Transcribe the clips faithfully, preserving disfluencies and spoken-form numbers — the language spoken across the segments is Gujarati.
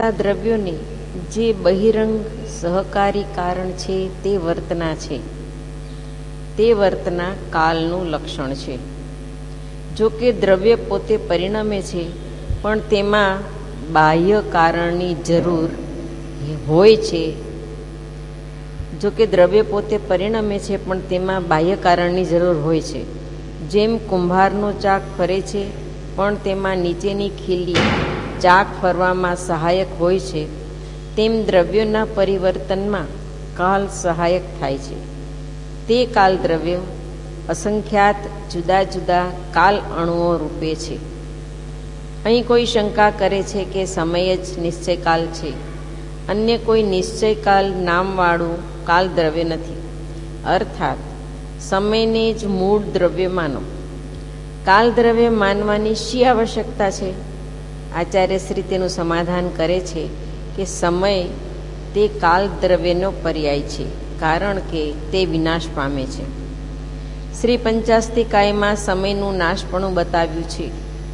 દ્રવ્યોને જે બહિરંગ સહકારી કારણ છે તે વર્તના છે, તે વર્તના કાલનું લક્ષણ છે. જો કે દ્રવ્ય પોતે પરિણમે છે, પણ તેમાં બાહ્ય કારણની જરૂર હોય છે. જો કે દ્રવ્ય પોતે પરિણમે છે પણ તેમાં બાહ્ય કારણની જરૂર હોય છે. જેમ કુંભારનો ચાક ફરે છે પણ તેમાં નીચેની ખીલી ચાક ફરવામાં સહાયક હોય છે, તેમ દ્રવ્યોના પરિવર્તનમાં કાલ સહાયક થાય છે. તે કાલ દ્રવ્ય અસંખ્યાત જુદા જુદા કાલ અણુઓ રૂપે છે. અહીં કોઈ શંકા કરે છે કે સમય જ નિશ્ચયકાલ છે, અન્ય કોઈ નિશ્ચયકાલ નામવાળું કાલ દ્રવ્ય નથી. અર્થાત સમયને જ મૂળ દ્રવ્ય માનો. કાલ દ્રવ્ય માનવાની શી આવશ્યકતા છે? આચાર્યશ્રી તેનું સમાધાન કરે છે કે સમય તે કાલ દ્રવ્યનો પર્યાય છે, કારણ કે તે વિનાશ પામે છે. શ્રી પંચાસ્તિકાયમાં સમયનું નાશપણું બતાવ્યું છે.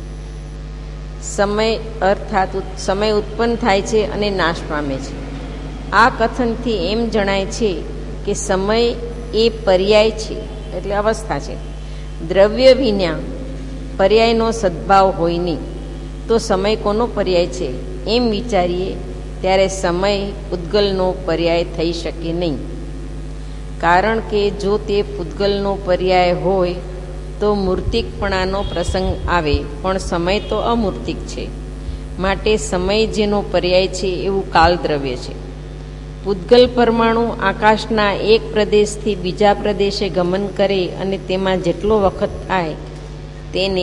સમય અર્થાત સમય ઉત્પન્ન થાય છે અને નાશ પામે છે. આ કથનથી એમ જણાય છે કે સમય એ પર્યાય છે, એટલે અવસ્થા છે. દ્રવ્ય વિના પર્યાયનો સદ્ભાવ હોય નહીં, તો સમય કોનો પર્યાય છે એમ વિચારીએ ત્યારે સમય પૂતગલનો પર્યાય થઈ શકે નહીં. કારણ કે જો તે પૂતગલનો પર્યાય હોય તો મૂર્તિકપણાનો પ્રસંગ આવે, પણ સમય તો અમૂર્તિક છે. માટે સમય જેનો પર્યાય છે એવું કાલ દ્રવ્ય છે. પૂતગલ પરમાણુ આકાશના એક પ્રદેશથી બીજા પ્રદેશે ગમન કરે અને તેમાં જેટલો વખત થાય તેને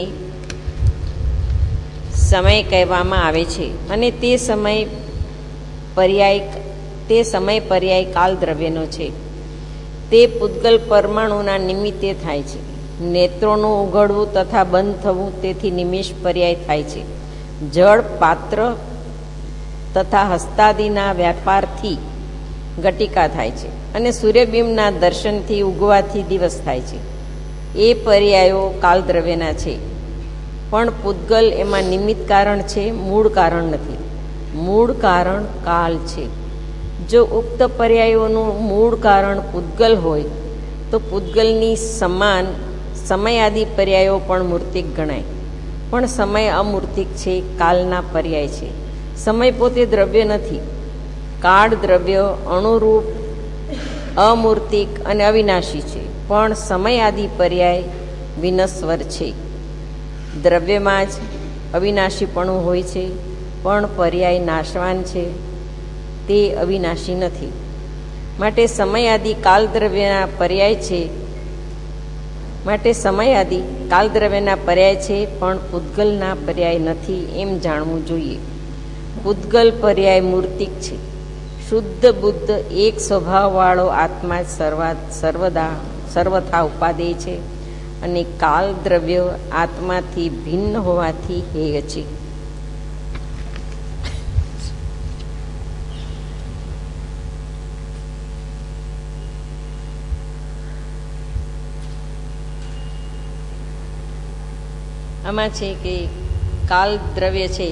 સમય કહેવામાં આવે છે, અને તે સમય પર્યાય તે સમય પર્યાય કાલ દ્રવ્યનો છે. તે પૂતગલ પરમાણુના નિમિત્તે થાય છે. નેત્રોનું ઉઘડવું તથા બંધ થવું તેથી નિમેષ પર્યાય થાય છે. જળ પાત્ર તથા હસ્તાદિના વ્યાપારથી ઘટિકા થાય છે, અને સૂર્યબિંબના દર્શનથી ઉગવાથી દિવસ થાય છે. એ પર્યાયો કાલ દ્રવ્યના છે, પણ પૂતગલ એમાં નિમિત્ત કારણ છે, મૂળ કારણ નથી. મૂળ કારણ કાલ છે. જો ઉક્ત પર્યાયોનું મૂળ કારણ પૂતગલ હોય તો પૂતગલની સમાન સમય આદિ પર્યાયો પણ મૂર્તિક ગણાય. પણ સમય અમૂર્તિક છે, કાલના પર્યાય છે. સમય પોતે દ્રવ્ય નથી. કાળ દ્રવ્ય અણુરૂપ, અમૂર્તિક અને અવિનાશી છે, પણ સમય આદિ પર્યાય વિનશ્વર છે. દ્રવ્યમાં જ અવિનાશીપણું હોય છે, પણ પર્યાય નાશવાન છે, તે અવિનાશી નથી. માટે સમય આદિ કાલ દ્રવ્યના પર્યાય છે માટે સમય આદિ કાલ દ્રવ્યના પર્યાય છે, પણ પૂતગલના પર્યાય નથી એમ જાણવું જોઈએ. પૂતગલ પર્યાય મૂર્તિક છે. શુદ્ધ બુદ્ધ એક સ્વભાવવાળો આત્મા જ સર્વા સર્વદા સર્વથા ઉપાદેય છે, અને કાલ દ્રવ્ય આત્માથી ભિન્ન હોવાથી હેય છે. આમાં છે કે કાલ દ્રવ્ય છે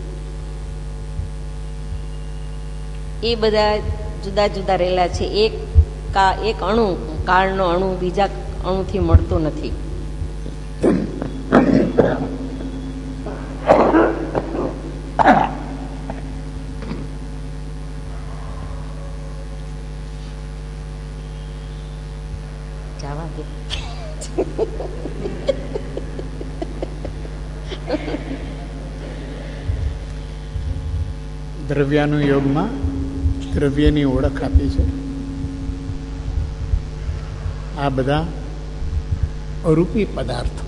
એ બધા જુદા જુદા રહેલા છે. એક કા એક અણુ કાળનો અણુ બીજા અણુથી મળતો નથી. જવા દે. દ્રવ્યાનુયોગમાં દ્રવ્યની ઓળખ આપી છે. આ બધા અરૂપી પદાર્થો.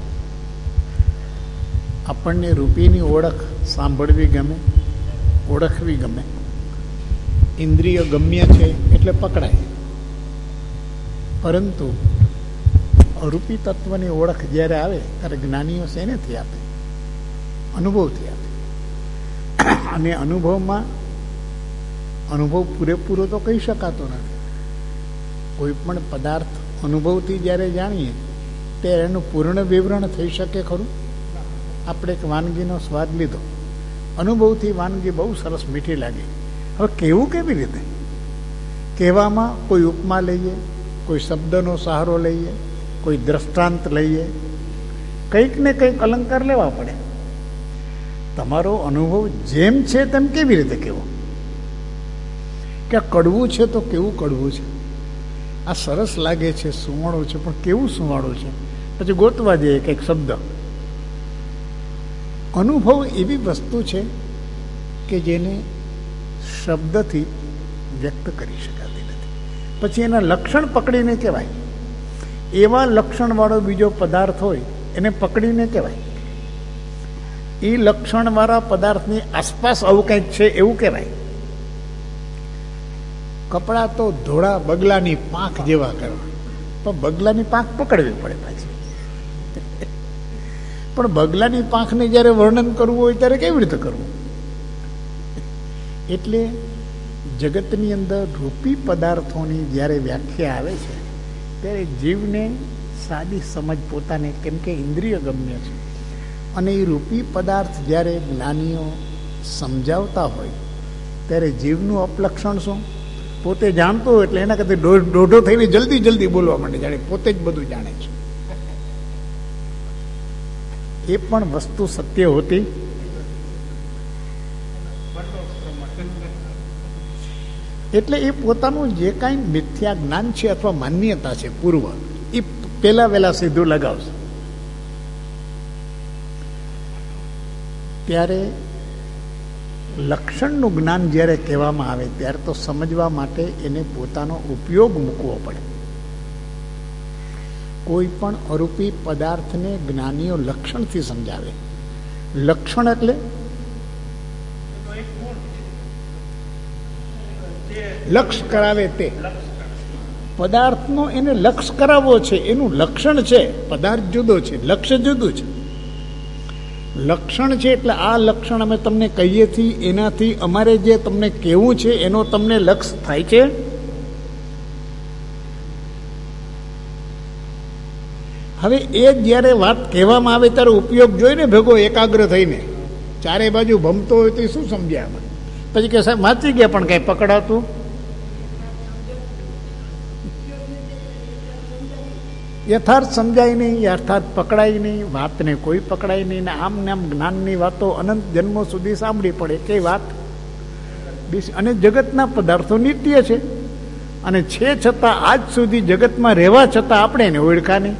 આપણને રૂપીની ઓળખ સાંભળવી ગમે, ઓળખવી ગમે. ઇન્દ્રિય ગમ્ય છે એટલે પકડાય. પરંતુ અરૂપી તત્વની ઓળખ જ્યારે આવે ત્યારે જ્ઞાનીઓ શેનેથી આપે? અનુભવથી આપે. અને અનુભવમાં અનુભવ પૂરેપૂરો તો કહી શકાતો નથી. કોઈ પણ પદાર્થ અનુભવથી જ્યારે જાણીએ ત્યારે એનું પૂર્ણ વિવરણ થઈ શકે ખરું? આપણે એક વાનગીનો સ્વાદ લીધો, અનુભવથી વાનગી બહુ સરસ મીઠી લાગી. હવે કેવું કેવી રીતે? કહેવામાં કોઈ ઉપમા લઈએ, કોઈ શબ્દનો સહારો લઈએ, કોઈ દ્રષ્ટાંત લઈએ, કંઈક ને કંઈક અલંકાર લેવા પડે. તમારો અનુભવ જેમ છે તેમ કેવી રીતે કહેવો? કે આ કડવું છે તો કેવું કડવું છે, આ સરસ લાગે છે, સુવાળું છે, પણ કેવું સુવાળું છે? પછી ગોતવા જઈએ કંઈક શબ્દ. અનુભવ એવી વસ્તુ છે કે જેને શબ્દથી વ્યક્ત કરી શકાતી નથી. પછી એના લક્ષણ પકડીને કહેવાય. એવા લક્ષણવાળો બીજો પદાર્થ હોય એને પકડીને કહેવાય. એ લક્ષણવાળા પદાર્થની આસપાસ આવું કંઈક છે એવું કહેવાય. કપડાં તો ધોળા બગલાની પાંખ જેવા કરવા, પણ બગલાની પાંખ પકડવી પડે પાછી. પણ બગલાની પાંખને જ્યારે વર્ણન કરવું હોય ત્યારે કેવી રીતે કરવું? એટલે જગતની અંદર રૂપી પદાર્થોની જ્યારે વ્યાખ્યા આવે છે ત્યારે જીવને સાદી સમજ પોતાને, કેમ કે ઇન્દ્રિય ગમ્ય છે, અને એ રૂપી પદાર્થ જ્યારે જ્ઞાનીઓ સમજાવતા હોય ત્યારે જીવનું અપલક્ષણ શું? પોતે જાણતો હોય એટલે એના કરતા દોઢો થઈને જલ્દી જલ્દી બોલવા માંડે, જાણે પોતે જ બધું જાણે છે. એ પણ વસ્તુ સત્ય હોતી. એટલે એ પોતાનું જે કાંઈ મિથ્યા જ્ઞાન છે અથવા માન્યતા છે પૂર્વ, એ પેલા વેલા સીધું લગાવશે. ત્યારે લક્ષણનું જ્ઞાન જ્યારે કહેવામાં આવે ત્યારે તો સમજવા માટે એને પોતાનો ઉપયોગ મૂકવો પડે. કોઈ પણ અરૂપી પદાર્થને જ્ઞાનીઓ લક્ષણથી સમજાવે. લક્ષણ એટલે લક્ષ કરાવે તે પદાર્થનો એને લક્ષ કરાવવો છે, એનું લક્ષણ છે. પદાર્થ જુદો છે, લક્ષ્ય જુદું છે. લક્ષણ છે એટલે આ લક્ષણ અમે તમને કહીએ છીએ, એનાથી અમારે જે તમને કહેવું છે એનો તમને લક્ષ થાય છે. હવે એ જ્યારે વાત કહેવામાં આવે ત્યારે ઉપયોગ જોઈને ભેગો એકાગ્ર થઈને ચારે બાજુ ભમતો હોય તો શું સમજ્યા? પછી કે સાહેબ વાંચી ગયા પણ કઈ પકડાતું. યથાર્થ સમજાય નહીં, યથાર્થ પકડાય નહીં, વાતને કોઈ પકડાય નહીં. ને આમ ને આમ જ્ઞાનની વાતો અનંત જન્મો સુધી સાંભળી પડે કઈ વાત. અને જગતના પદાર્થો નિત્ય છે, અને છે છતાં આજ સુધી જગતમાં રહેવા છતાં આપણે એને ઓળખા નહીં.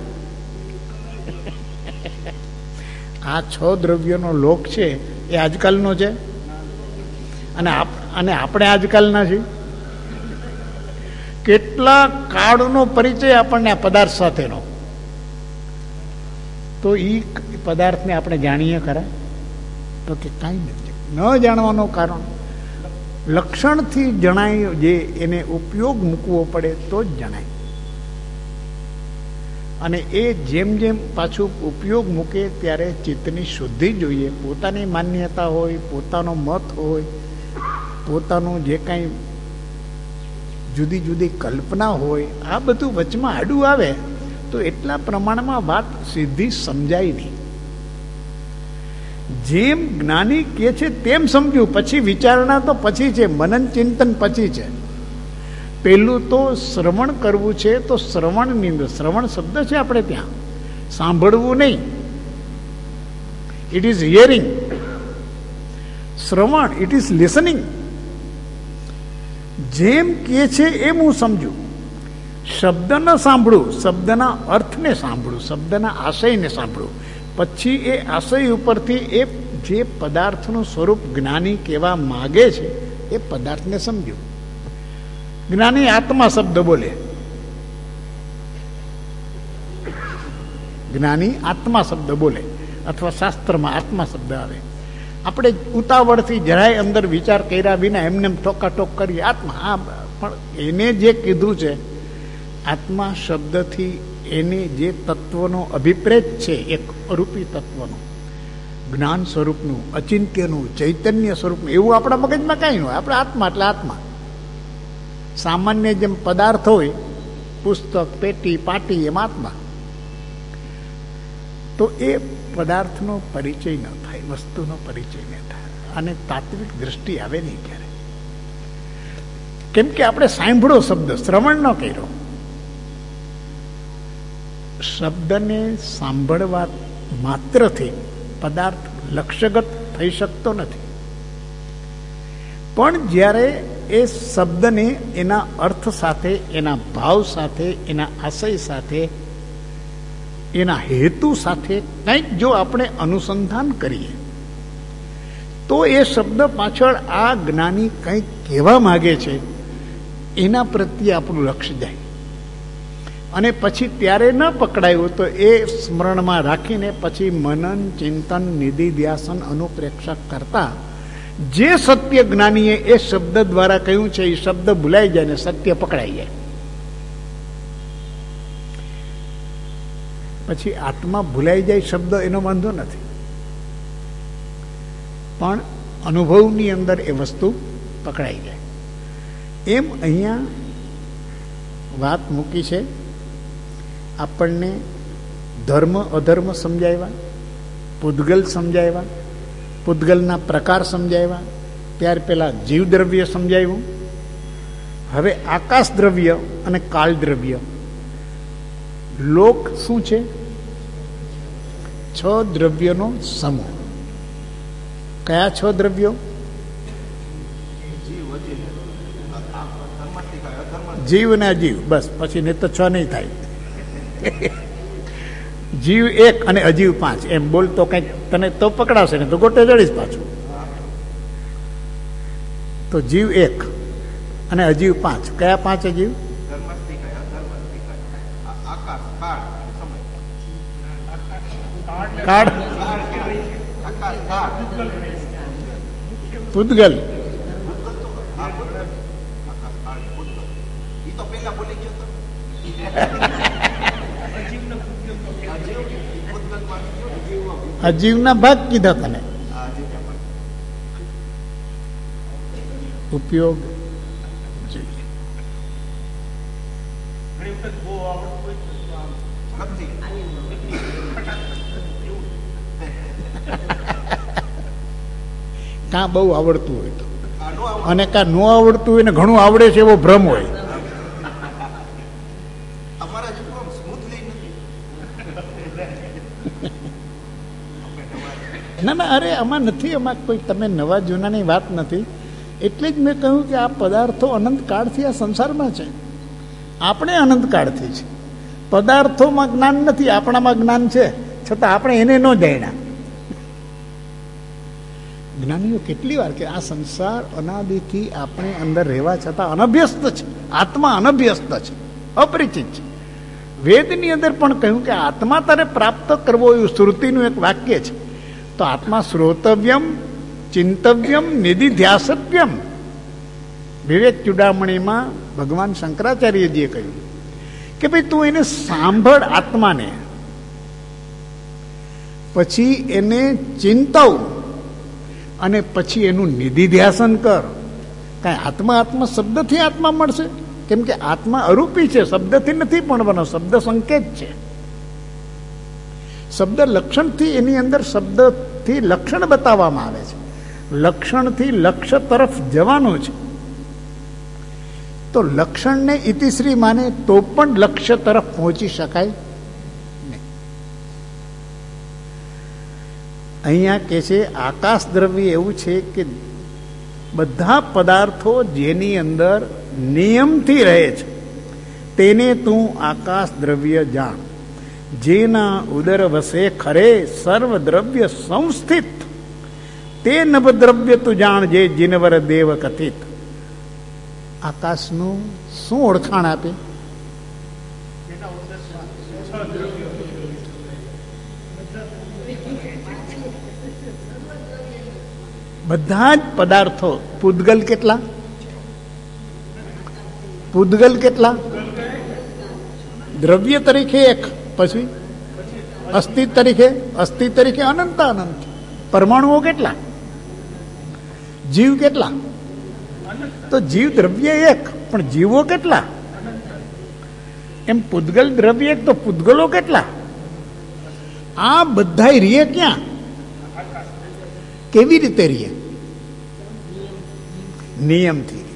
આ છ દ્રવ્યોનો લોક છે એ આજકાલનો છે, અને અને આપણે આજકાલના છીએ. કેટલા કાળનો પરિચય આપણને આ પદાર્થ સાથેનો, તો એ પદાર્થને આપણે જાણીએ ખરા? તો કે કાંઈ નથી. ન જાણવાનું કારણ લક્ષણથી જણાય, જે એને ઉપયોગ મૂકવો પડે તો જ જણાય. અને એ જેમ જેમ પાછું ઉપયોગ મૂકે ત્યારે ચિત્તની શુદ્ધિ જોઈએ. પોતાની માન્યતા હોય, પોતાનો મત હોય, પોતાનું જે કાંઈ જુદી જુદી કલ્પના હોય, આ બધું વચમાં આડું આવે તો એટલા પ્રમાણમાં વાત સીધી સમજાય નહીં. જેમ જ્ઞાની કહે છે તેમ સમજ્યું, પછી વિચારણા તો પછી છે, મનન ચિંતન પછી છે. પહેલું તો શ્રવણ કરવું છે, તો શ્રવણની અંદર શ્રવણ શબ્દ છે આપણે ત્યાં, સાંભળવું નહીં. It is hearing. શ્રવણ ઇટ ઇઝ લિસનિંગ. જેમ કે છે એમ હું સમજું. શબ્દ ન સાંભળું, શબ્દના અર્થને સાંભળું, શબ્દના આશયને સાંભળું. પછી એ આશય ઉપરથી એ જે પદાર્થનું સ્વરૂપ જ્ઞાની કહેવા માગે છે એ પદાર્થને સમજ્યું. જ્ઞાની આત્મા શબ્દ બોલે, જ્ઞાની આત્મા શબ્દ બોલે, અથવા શાસ્ત્રમાં આત્મા શબ્દ આવે. આપણે ઉતાવળથી જરાય અંદર વિચાર કર્યા વિના એમને ટોકાટોક કરીએ આત્મા. આ પણ એને જે કીધું છે આત્મા શબ્દથી એને જે તત્વનો અભિપ્રેત છે, એક અરૂપી તત્વનો, જ્ઞાન સ્વરૂપનું, અચિંત્યનું, ચૈતન્ય સ્વરૂપનું, એવું આપણા મગજમાં કાંઈ ન હોય. આપણે આત્મા એટલે આત્મા. સામાન્ય જેમ પદાર્થ હોય, પુસ્તક, પેટી, પાટી, એમ આત્મા. તો એ પદાર્થનો પરિચય ન થાય, વસ્તુનો પરિચય ન થાય. અને તાત્વિક દ્રષ્ટિ આવે નહીં ક્યારે. કેમ કે આપણે સાંભળો શબ્દ, શ્રવણ ન કર્યો. શબ્દને સાંભળવા માત્રથી પદાર્થ લક્ષ્યગત થઈ શકતો નથી. પણ જ્યારે એ શબ્દને એના અર્થ સાથે, એના ભાવ સાથે, એના આશય સાથે, એના હેતુ સાથે કંઈક જો આપણે અનુસંધાન કરીએ તો એ શબ્દ પાછળ આ જ્ઞાની કંઈક કહેવા માગે છે એના પ્રત્યે આપણું લક્ષ્ય જાય. અને પછી ત્યારે ન પકડાયું તો એ સ્મરણમાં રાખીને પછી મનન, ચિંતન, નિધિધ્યાસન, અનુપ્રેક્ષક કરતા જે સત્ય જ્ઞાનીએ એ શબ્દ દ્વારા કહ્યું છે એ શબ્દ ભૂલાઈ જાય ને સત્ય પકડાઈ જાય. પછી આત્મા ભૂલાઈ જાય શબ્દ એનો વાંધો નથી, પણ અનુભવની અંદર એ વસ્તુ પકડાઈ જાય. એમ અહીંયા વાત મૂકી છે. આપણને ધર્મ અધર્મ સમજાવ્યા, પૂદગલ સમજાવ્યા, પૂદગલના પ્રકાર સમજાવ્યા, ત્યાર પહેલા જીવ દ્રવ્ય સમજાવ્યું. હવે આકાશ દ્રવ્ય અને કાળ દ્રવ્ય. લોક શું છે? છ દ્રવ્યનો સમૂહ. કયા છ દ્રવ્યો? જીવ ને અજીવ, બસ. પછી નહીં તો છ નહીં થાય. જીવ એક અને અજીવ પાંચ, એમ બોલ તો કઈક તને તો પકડાશે ને તો ગોટે જડીશ પાછું. તો જીવ એક અને અજીવ પાંચ. કયા પાંચ અજીવ? કાળ, પૂદગલ, અજીવના ભાગ કીધા તને. ઉપયોગ જોઈએ. કાં બહુ આવડતું હોય તો, અને કાં ન આવડતું હોય ને ઘણું આવડે છે એવો ભ્રમ હોય. ના ના, અરે આમાં નથી, આમાં કોઈ તમે નવા જૂનાની વાત નથી. એટલે જ મેં કહ્યું કે આ પદાર્થો અનંતકાળથી આ સંસારમાં છે, આપણે અનંતકાળથી છે. પદાર્થોમાં જ્ઞાન નથી, આપણામાં જ્ઞાન છે, છતાં આપણે એને ન જાણ્યા. જ્ઞાનીઓ કેટલી વાર કે આ સંસાર અનાદિથી આપણે અંદર રહેવા છતાં અનભ્યસ્ત છે. આત્મા અનભ્યસ્ત છે, અપરિચિત છે. વેદની અંદર પણ કહ્યું કે આત્મા તારે પ્રાપ્ત કરવો, એવું શ્રુતિનું એક વાક્ય છે. તો આત્મા શ્રોતવ્યમ, ચિંતવ્યમ, નિધિધ્યાસવ્યમ. વિવેક ચૂડામણીમાં ભગવાન શંકરાચાર્યજીએ કહ્યું કે ભાઈ તું એને સાંભળ આત્માને, પછી એને ચિંતવ અને પછી એનું નિધિધ્યાસન કર. કાંઈ આત્મા આત્મા શબ્દથી આત્મા મળશે? કેમ કે આત્મા અરૂપી છે, શબ્દથી નથી મળવાનો. શબ્દ સંકેત છે. શબ્દ લક્ષણથી, એની અંદર શબ્દથી લક્ષણ બતાવવામાં આવે છે. લક્ષણથી લક્ષ્ય તરફ જવાનું છે. તો લક્ષણને ઇતિશ્રી માને તો પણ લક્ષ્ય તરફ પહોંચી શકાય નહીં. અહીંયા કે છે આકાશ દ્રવ્ય એવું છે કે બધા પદાર્થો જેની અંદર નિયમથી રહે છે તેને તું આકાશ દ્રવ્ય જાણ. જેના ઉદર વસે ખરે સર્વ દ્રવ્ય સંસ્થિત, તે નવદ્રવ્ય તું જાણ જે જીનવર દેવ કથિત. આકાશનું શું ઓળખાણ આપે? બધા જ પદાર્થો. પૂદગલ કેટલા? પૂદગલ કેટલા? દ્રવ્ય તરીકે એક, પછી અસ્થિ તરીકે, અસ્થિ તરીકે અનંત અનંત. પરમાણુઓ કેટલા? જીવ કેટલા? તો જીવ દ્રવ્ય એક, પણ જીવો કેટલા? એમ પૂદગલ દ્રવ્ય એક, તો પૂદગલો કેટલા? આ બધા રીએ ક્યાં? કેવી રીતે રીએ? નિયમથી.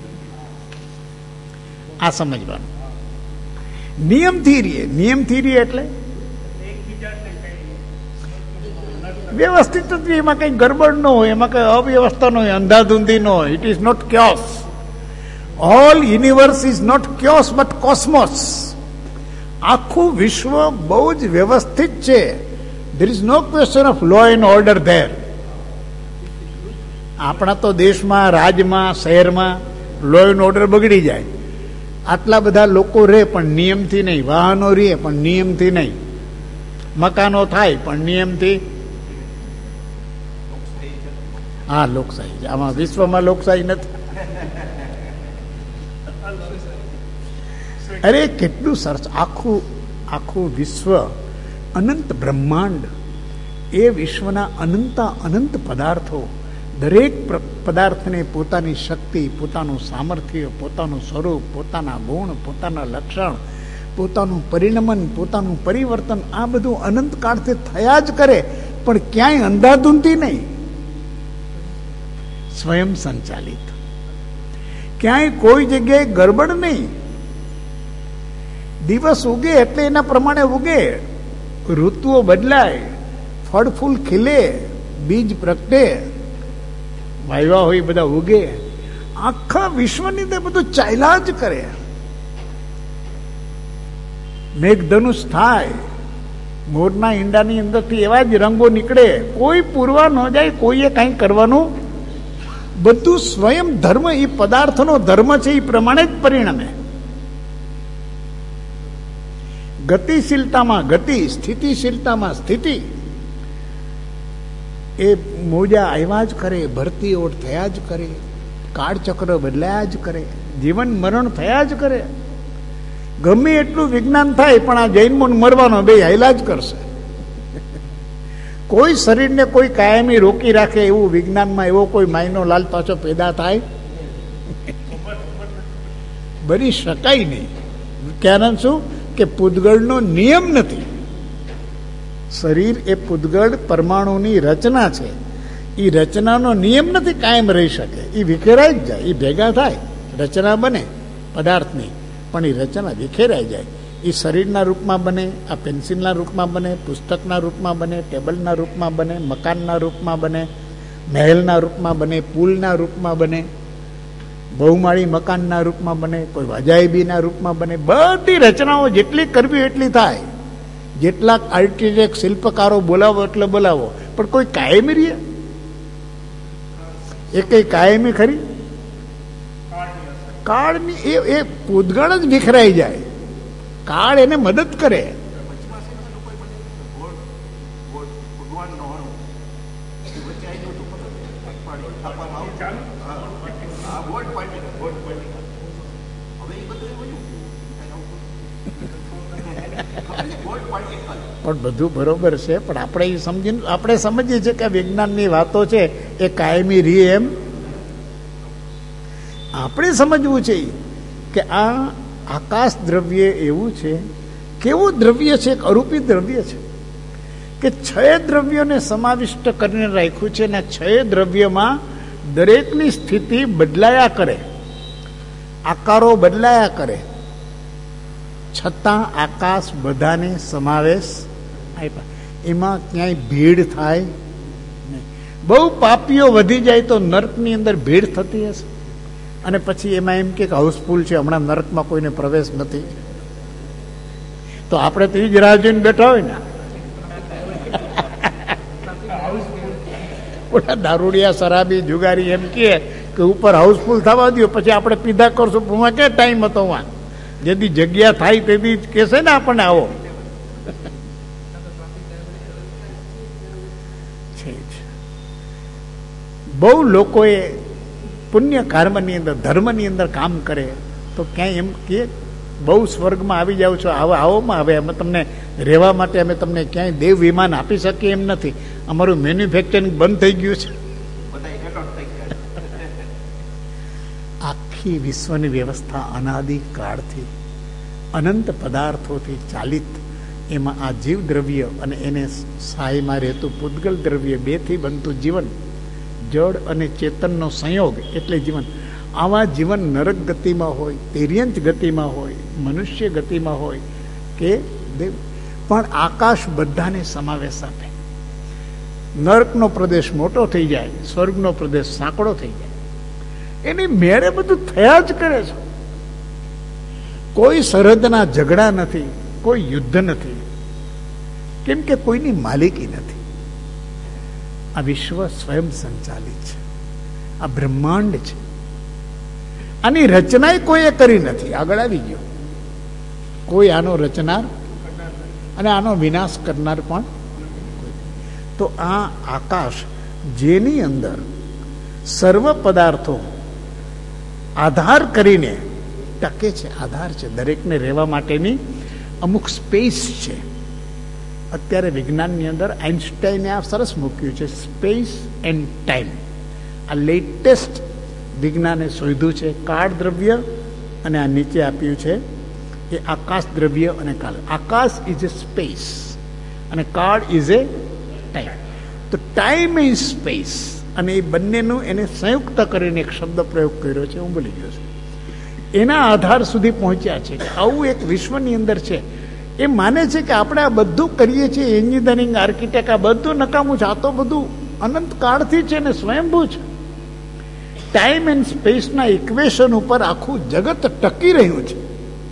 આ સમજવાનું. નિયમથી રીએ. નિયમથી રીએ એટલે વ્યવસ્થિત જ, એમાં કઈ ગરબડ ન હોય, એમાં કઈ અવ્યવસ્થા ન હોય, અંધાધૂંધી ન હોય. It is not chaos. All universe is not chaos but cosmos. આખું વિશ્વ બહુ જ વ્યવસ્થિત છે. There is no question of law and order there. આપણા તો દેશમાં, રાજમાં, શહેરમાં લો એન્ડ ઓર્ડર બગડી જાય. આટલા બધા લોકો રહે પણ નિયમથી નહીં, વાહનો રહે પણ નિયમથી નહીં, મકાનો થાય પણ નિયમથી. હા, લોકશાહી છે આમાં. વિશ્વમાં લોકશાહી નથી. અરે કેટલું સરસ આખું આખું વિશ્વ, અનંત બ્રહ્માંડ, એ વિશ્વના અનંતા અનંત પદાર્થો, દરેક પદાર્થને પોતાની શક્તિ, પોતાનું સામર્થ્ય, પોતાનું સ્વરૂપ, પોતાના ગુણ, પોતાના લક્ષણ, પોતાનું પરિણમન, પોતાનું પરિવર્તન, આ બધું અનંત કાળથી થયા જ કરે. પણ ક્યાંય અંધાધૂંધી નહીં, સ્વયં સંચાલિત. ક્યાંય કોઈ જગ્યાએ ગરબડ નહીં. દિવસ ઉગે એટલે એના પ્રમાણે ઉગે, ઋતુઓ બદલાય, ફળ ફૂલ ખીલે, બીજ પ્રગટે, વાયવા હોય બધા ઉગે. આખા વિશ્વની અંદર બધું ચાલ્યા જ કરે. મેઘધનુષ થાય, મોરના ઈંડાની અંદરથી એવા જ રંગો નીકળે. કોઈ પૂરવા ન જાય, કોઈએ કાંઈ કરવાનું. બધું સ્વયં ધર્મ, એ પદાર્થનો ધર્મ છે, એ પ્રમાણે જ પરિણમે. ગતિશીલતામાં ગતિ, સ્થિતિશીલતામાં સ્થિતિ. એ મોજા આવ્યા જ કરે, ભરતી ઓટ થયા જ કરે, કાળચક્ર બદલાયા જ કરે, જીવન મરણ થયા જ કરે. ગમે એટલું વિજ્ઞાન થાય પણ આ જૈનમો મરવાનો બે હાયલા જ કરશે. કોઈ શરીરને કોઈ કાયમી રોકી રાખે એવું વિજ્ઞાનમાં એવો કોઈ માયનો લાલ પાછો પેદા થાય બની શકાય નહીં. કારણ શું કે પૂતગળનો નિયમ નથી. શરીર એ પૂતગળ પરમાણુની રચના છે. એ રચનાનો નિયમ નથી કાયમ રહી શકે. એ વિખેરાઈ જ જાય. એ ભેગા થાય, રચના બને પદાર્થની, પણ એ રચના વિખેરાઈ જાય. એ શરીરના રૂપમાં બને, આ પેન્સિલના રૂપમાં બને, પુસ્તકના રૂપમાં બને, ટેબલના રૂપમાં બને, મકાનના રૂપમાં બને, મહેલના રૂપમાં બને, પુલના રૂપમાં બને, બહુમાળી મકાનના રૂપમાં બને, કોઈ અજાયબીના રૂપમાં બને. બધી રચનાઓ જેટલી કરવી એટલી થાય. જેટલા આર્ટિટેક્ટ શિલ્પકારો બોલાવો એટલે બોલાવો, પણ કોઈ કાયમી રહે? એ કઈ કાયમી ખરી? કાળની એ એ પૂતગળ જ વિખરાઈ જાય. કાળ એને મદદ કરે. પણ બધું બરોબર છે, પણ આપણે એ સમજીને આપણે સમજીએ છીએ કે વિજ્ઞાનની વાતો છે એ કાયમી રહે એમ આપણે સમજવું છે કે આ આકાશ દ્રવ્ય એવું છે. કેવું દ્રવ્ય છે? એક અરૂપી દ્રવ્ય છે કે છ દ્રવ્યોને સમાવિષ્ટ કરીને રાખ્યું છે, અને છ દ્રવ્યમાં દરેકની સ્થિતિ બદલાયા કરે, આકારો બદલાયા કરે, છતાં આકાશ બધાને સમાવેશ આપ્યા. એમાં ક્યાંય ભીડ થાય નહીં. બહુ પાપીઓ વધી જાય તો નર્કની અંદર ભીડ થતી હશે, અને પછી એમાં એમ કે હાઉસફુલ છે, હમણાં નર્કમાં કોઈને પ્રવેશ નથી, તો આપણે તો એ જ રાહ જોઈને બેઠા હોય ને. ઓલા દારૂડિયા, શરાબી, જુગારી એમ કે ઉપર હાઉસફુલ થવા દો, પછી આપણે પીધા કરશું. એમાં ક્યાં ટાઈમ હતો? વાં જેથી જગ્યા થાય તેથી જ કહેશે ને આપણને આવો. બહુ લોકોએ પુણ્ય કર્મની અંદર, ધર્મની અંદર કામ કરે તો ક્યાંય એમ કે બહુ સ્વર્ગમાં આવી જાવ છો, આવો આવોમાં હવે અમે તમને રહેવા માટે અમે તમને ક્યાંય દેવ વિમાન આપી શકીએ એમ નથી. અમારું મેન્યુફેક્ચરિંગ બંધ થઈ ગયું છે. આખી વિશ્વની વ્યવસ્થા અનાદિ કાળથી અનંત પદાર્થોથી ચાલિત. એમાં આ જીવ દ્રવ્ય અને એને સહાયમાં રહેતું પૂતગલ દ્રવ્ય, બેથી બનતું જીવન જડ અને ચેતનનો સંયોગ એટલે જીવન. આવા જીવન નરક ગતિમાં હોય, તિર્યંચ ગતિમાં હોય, મનુષ્ય ગતિમાં હોય કે દેવ, પણ આકાશ બધાને સમાવેશ આપે. નરકનો પ્રદેશ મોટો થઈ જાય, સ્વર્ગનો પ્રદેશ સાંકડો થઈ જાય, એની મેળે બધું થયા જ કરે છે. કોઈ સરહદના ઝઘડા નથી, કોઈ યુદ્ધ નથી, કેમ કે કોઈની માલિકી નથી. આ વિશ્વ સ્વયં સંચાલિત છે, આ બ્રહ્માંડ છે. આની રચના કોઈએ કરી નથી, આગળ આવી ગયો. કોઈ આનો રચનાર અને આનો વિનાશ કરનાર પણ. તો આ આકાશ જેની અંદર સર્વ પદાર્થો આધાર કરીને ટકે છે, આધાર છે, દરેકને રહેવા માટેની અમુક સ્પેસ છે. અત્યારે વિજ્ઞાનની અંદર આઇન્સ્ટાઈને આ સરસ મૂક્યું છે, સ્પેસ એન્ડ ટાઈમ. આ લેટેસ્ટ વિજ્ઞાને શોધ્યું છે. કાળ દ્રવ્ય અને આ નીચે આપ્યું છે એ આકાશ દ્રવ્ય અને કાળ. આકાશ ઇઝ એ સ્પેસ અને કાળ ઇઝ એ ટાઈમ. તો ટાઈમ ઇઝ સ્પેસ અને એ બંનેનું એને સંયુક્ત કરીને એક શબ્દ પ્રયોગ કર્યો છે, હું ભૂલી ગયો છું. એના આધાર સુધી પહોંચ્યા છે કે આવું એક વિશ્વની અંદર છે. એ માને છે કે આપણે આ બધું કરીએ છીએ, એન્જિનિયરિંગ, આર્કિટેક્ટ, આ બધું નકામું છે, આ તો બધું અનંત કાળથી છે ને સ્વયંભૂ છે. ટાઈમ એન્ડ સ્પેસના ઇક્વેશન ઉપર આખું જગત ટકી રહ્યું છે.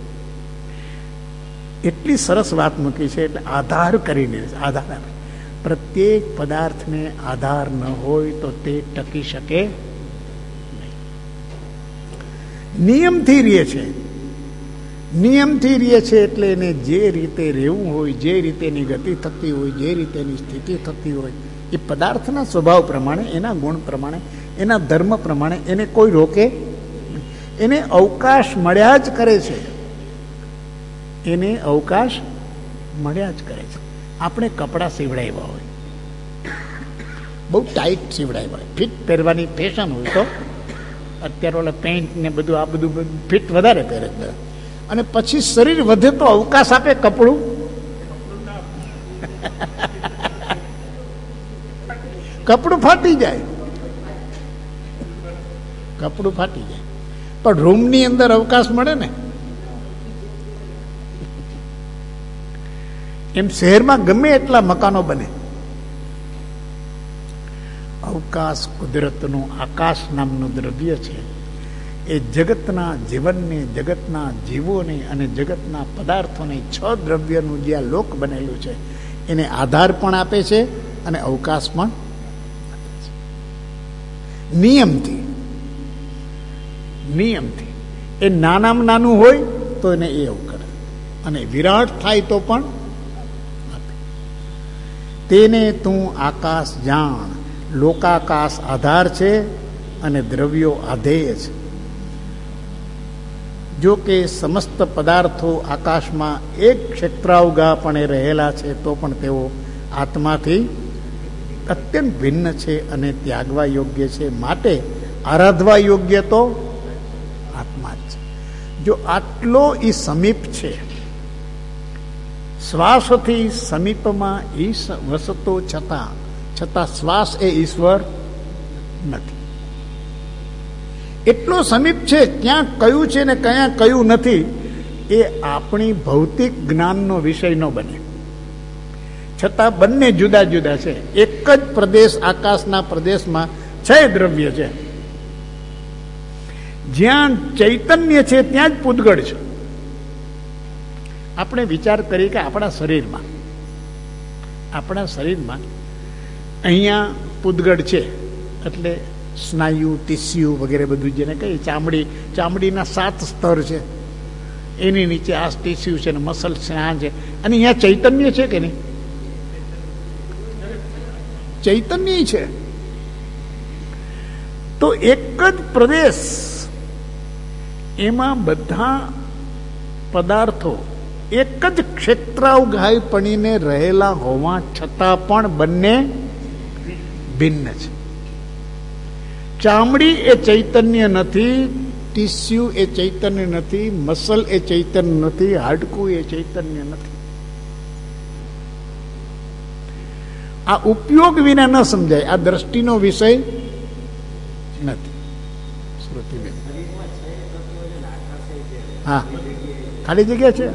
એટલી સરસ વાત મૂકી છે. એટલે આધાર કરીને, આધાર પ્રત્યેક પદાર્થને આધાર ન હોય તો તે ટકી શકે નહીં. નિયમથી રહે છે, નિયમથી રહે છે એટલે એને જે રીતે રહેવું હોય, જે રીતે એની ગતિ થતી હોય, જે રીતે એની સ્થિતિ થતી હોય, એ પદાર્થના સ્વભાવ પ્રમાણે, એના ગુણ પ્રમાણે, એના ધર્મ પ્રમાણે એને કોઈ રોકે. એને અવકાશ મળ્યા જ કરે છે, એને અવકાશ મળ્યા જ કરે છે. આપણે કપડાં સીવડાવ્યા હોય, બહુ ટાઈટ સીવડાવ્યા હોય, ફિટ પહેરવાની ફેશન હોય, તો અત્યારે ઓલા પેન્ટ ને બધું આ બધું ફિટ વધારે પહેરે છે, અને પછી શરીર વધે તો અવકાશ આપે કપડું. કપડું ફાટી જાય, કપડું ફાટી જાય. પણ રૂમની અંદર અવકાશ મળે ને. એમ શહેરમાં ગમે એટલા મકાનો બને, અવકાશ કુદરતનું આકાશ નામનું દ્રવ્ય છે. એ જગતના જીવનને, જગતના જીવોને અને જગતના પદાર્થોને, છ દ્રવ્યનું જે આ લોક બનેલું છે એને આધાર પણ આપે છે અને અવકાશ પણ આપે છે. નિયમથી, નિયમથી. એ નાનામાં નાનું હોય તો એને એ એવું કરે, અને વિરાટ થાય તો પણ આપે. તેને તું આકાશ જાણ, લોકાકાશ આધાર છે અને દ્રવ્યો આધેય છે. જો કે સમસ્ત પદાર્થો આકાશમાં એક ક્ષેત્રાવગાપણે રહેલા છે તો પણ તેઓ આત્માથી અત્યંત ભિન્ન છે અને ત્યાગવા યોગ્ય છે. માટે આરાધવા યોગ્ય તો આત્મા જ છે. જો આટલો એ સમીપ છે, શ્વાસથી સમીપમાં ઈશ વસતો છતાં છતાં શ્વાસ એ ઈશ્વર નથી. એટલો સમીપ છે, ક્યાં કયું છે ને ક્યાં કયું નથી એ આપણી ભૌતિક જ્ઞાનનો વિષય ન બને. છતાં બંને જુદા જુદા છે. એક જ પ્રદેશ, આકાશના પ્રદેશમાં છ દ્રવ્ય છે. જ્યાં ચૈતન્ય છે ત્યાં જ પૂતગળ છે. આપણે વિચાર કરીએ કે આપણા શરીરમાં, આપણા શરીરમાં અહીંયા પૂતગળ છે એટલે સ્નાયુ, ટીસ્યુ વગેરે બધું જેને કહીએ, ચામડી, ચામડીના સાત સ્તર છે, એની નીચે આ ટીસ્યુ છે ને મસલ છે, આ છે. અને અહીંયા ચૈતન્ય છે કે નહીં? ચૈતન્ય છે. તો એક જ પ્રદેશ, એમાં બધા પદાર્થો એક જ ક્ષેત્રાવગાહીપણીને રહેલા હોવા છતાં પણ બંને ભિન્ન છે. ચામડી એ ચૈતન્ય નથી, ટીસ્યુ એ ચૈતન્ય નથી, મસલ એ ચૈતન્ય નથી, હાડકું એ ચૈતન્ય નથી. આ ઉપયોગ વિના ન સમજાય. આ દ્રષ્ટિનો વિષય નથી. શ્રુતિબેન હા, ખાલી જગ્યા છે,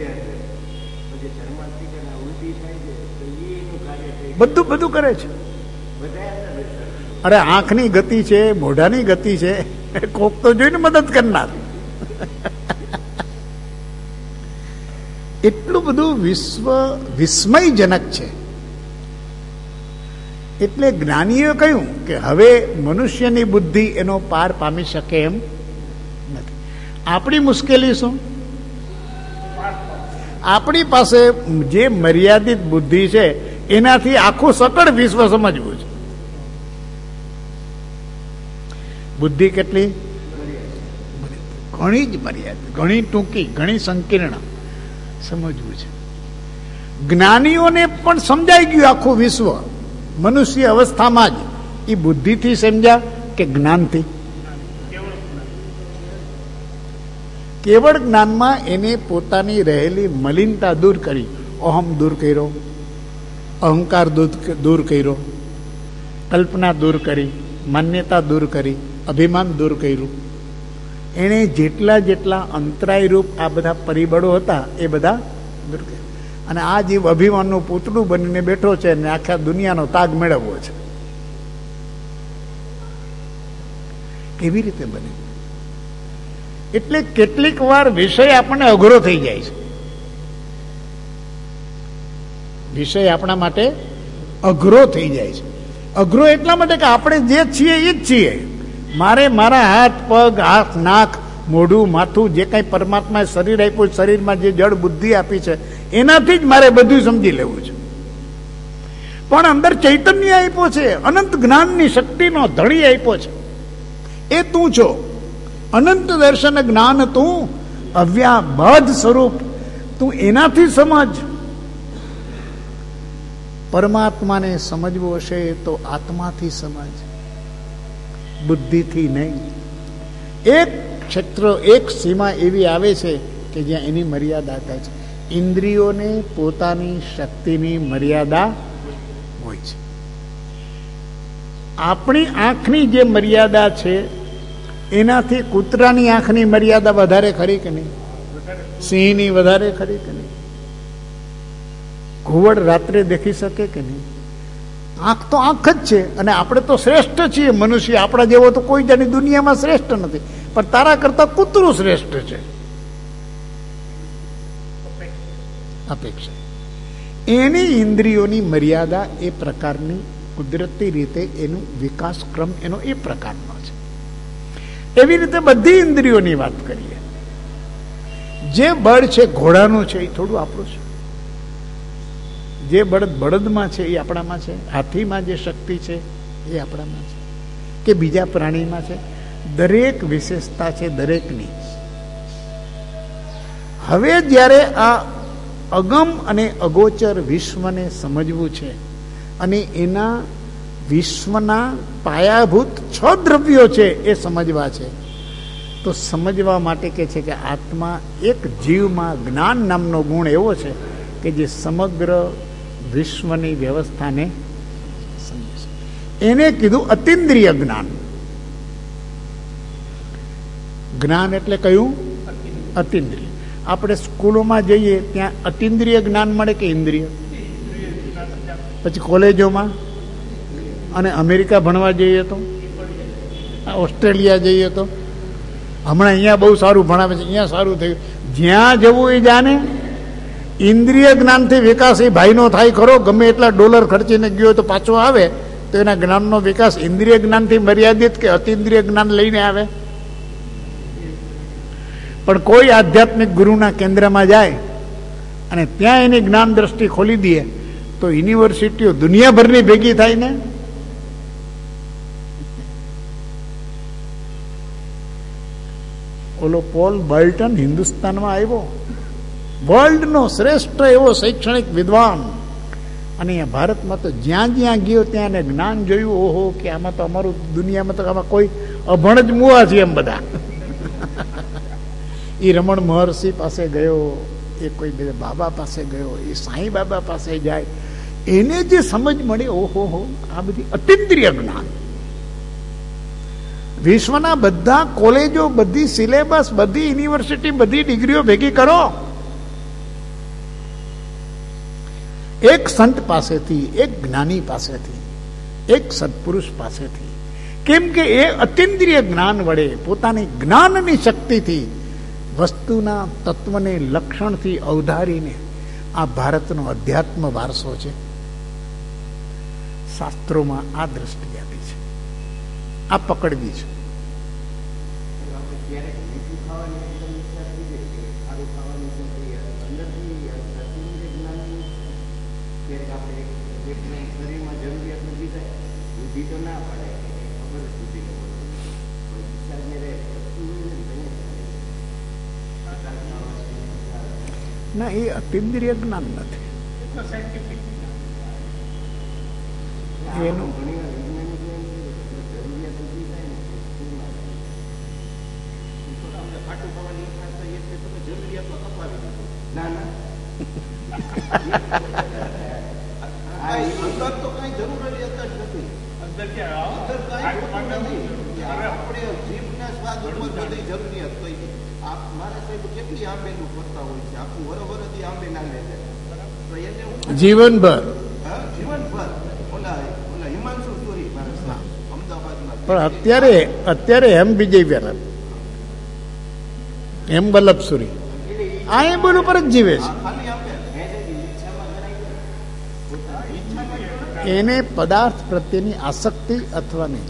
બધું બધું કરે છે. અરે આંખની ગતિ છે, મોઢાની ગતિ છે, કોક તો જોઈને મદદ કરનાર. એટલું બધું વિશ્વ વિસ્મયજનક છે. એટલે જ્ઞાનીએ કહ્યું કે હવે મનુષ્યની બુદ્ધિ એનો પાર પામી શકે એમ નથી. આપણી મુશ્કેલી શું? આપણી પાસે જે મર્યાદિત બુદ્ધિ છે એનાથી આખું સકળ વિશ્વ સમજવું છે. બુદ્ધિ કેટલી? ઘણી જ મર્યાદિત, ઘણી ટૂંકી, ઘણી સંકીર્ણ સમજવું છે. જ્ઞાનીઓને પણ સમજાઈ ગયું આખું વિશ્વ મનુષ્ય અવસ્થામાં જ. એ બુદ્ધિથી સમજ્યા કે જ્ઞાનથી? કેવળ જ્ઞાનમાં એને પોતાની રહેલી મલિનતા દૂર કરી. અહમ દૂર કર્યો, અહંકાર દૂર કર્યો, કલ્પના દૂર કરી, માન્યતા દૂર કરી, અભિમાન દૂર કર્યું. એણે જેટલા જેટલા અંતરાયરૂપ આ બધા પરિબળો હતા એ બધા દૂર કર્યા. અને આ જીવ અભિમાનનું પૂતળું બનીને બેઠો છે અને આખા દુનિયાનો તાગ મેળવવો છે. કેવી રીતે બને? એટલે કેટલીક વાર વિષય આપણને અઘરો થઈ જાય છે. વિષય આપણા માટે અઘરો થઈ જાય છે. અઘરો એટલા માટે કે આપણે જે છીએ એ જ છીએ. મારે મારા હાથ, પગ, આંખ, નાક, મોઢું, માથું, જે કાંઈ પરમાત્માએ શરીર આપ્યું, શરીરમાં જે જળ બુદ્ધિ આપી છે એનાથી જ મારે બધું સમજી લેવું છે. પણ અંદર ચૈતન્ય આપ્યો છે, અનંત જ્ઞાનની શક્તિનો ધણી આપ્યો છે. એ તું છો, અનંત દર્શન જ્ઞાન તું, અવ્યાબાધ સ્વરૂપ તું. એનાથી સમજ. પરમાત્માને સમજવો હશે તો આત્માથી સમજ, બુદ્ધિથી નહીં. એક ક્ષેત્ર, એક સીમા એવી આવે છે કે જ્યાં એની મર્યાદા થાય છે. ઇન્દ્રિયોને પોતાની શક્તિની મર્યાદા હોય છે. આપણી આંખની જે મર્યાદા છે એનાથી કૂતરાની આંખની મર્યાદા વધારે ખરી કે નહીં? સિંહની વધારે ખરી કે નહીં? ઘુવડ રાત્રે દેખી શકે કે નહીં? આંખ તો આંખ જ છે. અને આપણે તો શ્રેષ્ઠ છીએ મનુષ્ય. આપણા જેવો તો કોઈ જાની દુનિયામાં શ્રેષ્ઠ નથી, પણ તારા કરતા કૂતરું શ્રેષ્ઠ છે. અપેક્ષા. એની ઇન્દ્રિયોની મર્યાદા એ પ્રકારની કુદરતી રીતે એનું વિકાસ ક્રમ એનો એ પ્રકારનો છે. એવી રીતે બધી ઇન્દ્રિયોની વાત કરીએ. જે બળ છે ઘોડાનું છે એ થોડું આપણું છે. જે બળદ બળદમાં છે એ આપણામાં છે. હાથીમાં જે શક્તિ છે એ આપણામાં છે કે બીજા પ્રાણીમાં છે. દરેક વિશેષતા છે દરેકની. હવે જ્યારે આ અગમ અને અગોચર વિશ્વને સમજવું છે અને એના વિશ્વના પાયાભૂત છ દ્રવ્યો છે એ સમજવા છે, તો સમજવા માટે કે છે કે આત્મા એક જીવમાં જ્ઞાન નામનો ગુણ એવો છે કે જે સમગ્ર વિશ્વની વ્યવસ્થાને સમજે છે. એને કીધું અતિન્દ્રિય જ્ઞાન. જ્ઞાન એટલે કયું? અતિન્દ્રિય. આપણે સ્કૂલોમાં જઈએ ત્યાં અતિન્દ્રિય જ્ઞાન મળે કે ઇન્દ્રિય? પછી કોલેજોમાં, અને અમેરિકા ભણવા જઈએ તો, ઓસ્ટ્રેલિયા જઈએ તો, હમણાં અહીંયા બહુ સારું ભણાવે છે, અહીંયા સારું થયું. જ્યાં જવું એ જાણે. ઇન્દ્રિય જ્ઞાનથી વિકાસ એ ભાઈનો થાય ખરો. ગમે એટલા ડોલર ખર્ચીને ગયો તો પાછો આવે તો એના જ્ઞાનનો વિકાસ ઇન્દ્રિય જ્ઞાનથી મર્યાદિત કે અતિન્દ્રિય જ્ઞાન લઈને આવે? પણ કોઈ આધ્યાત્મિક ગુરુના કેન્દ્રમાં જાય અને ત્યાં એની જ્ઞાન દ્રષ્ટિ ખોલી દે તો યુનિવર્સિટીઓ દુનિયાભરની ભેગી થાય ને. ઓલો પોલ બર્ટન હિન્દુસ્તાનમાં આવ્યો, વર્લ્ડનો શ્રેષ્ઠ એવો શૈક્ષણિક વિદ્વાન, અને અહીંયા ભારતમાં તો જ્યાં જ્યાં ગયો ત્યાં એને જ્ઞાન જોયું. ઓહો, કે આમાં તો અમારું દુનિયામાં તો આમાં કોઈ અભણ જ મુવા છે એમ બધા. એ રમણ મહર્ષિ પાસે ગયો, એ કોઈ બે બાબા પાસે ગયો, એ સાંઈ બાબા પાસે જાય, એને જે સમજ મળે, ઓહો હો, આ બધી અતિન્દ્રિય જ્ઞાન. વિશ્વના બધા કોલેજો, બધી સિલેબસ, બધી યુનિવર્સિટી, બધી ડિગ્રીઓ ભેગી કરો, એક સંત પાસેથી, એક જ્ઞાની પાસેથી, એક સત્પુરુષ પાસેથી. કેમ કે એ અતિન્દ્રિય જ્ઞાન વડે, પોતાની જ્ઞાનની શક્તિથી, વસ્તુના તત્વને લક્ષણથી અવધારીને આ ભારતનો અધ્યાત્મ વારસો છે. શાસ્ત્રોમાં આ દ્રષ્ટિ આપી છે, આ પકડવી છે. ના, એ અતિન્દ્રિય જ્ઞાન નથી. એનું જીવનભર પણ અત્યારે અત્યારે એમ બિહેવિયર એમ વલ્લભ સુરી આ એ બોલ ઉપર જ જીવે છે. એને પદાર્થ પ્રત્યેની આસક્તિ અથવા નહીં.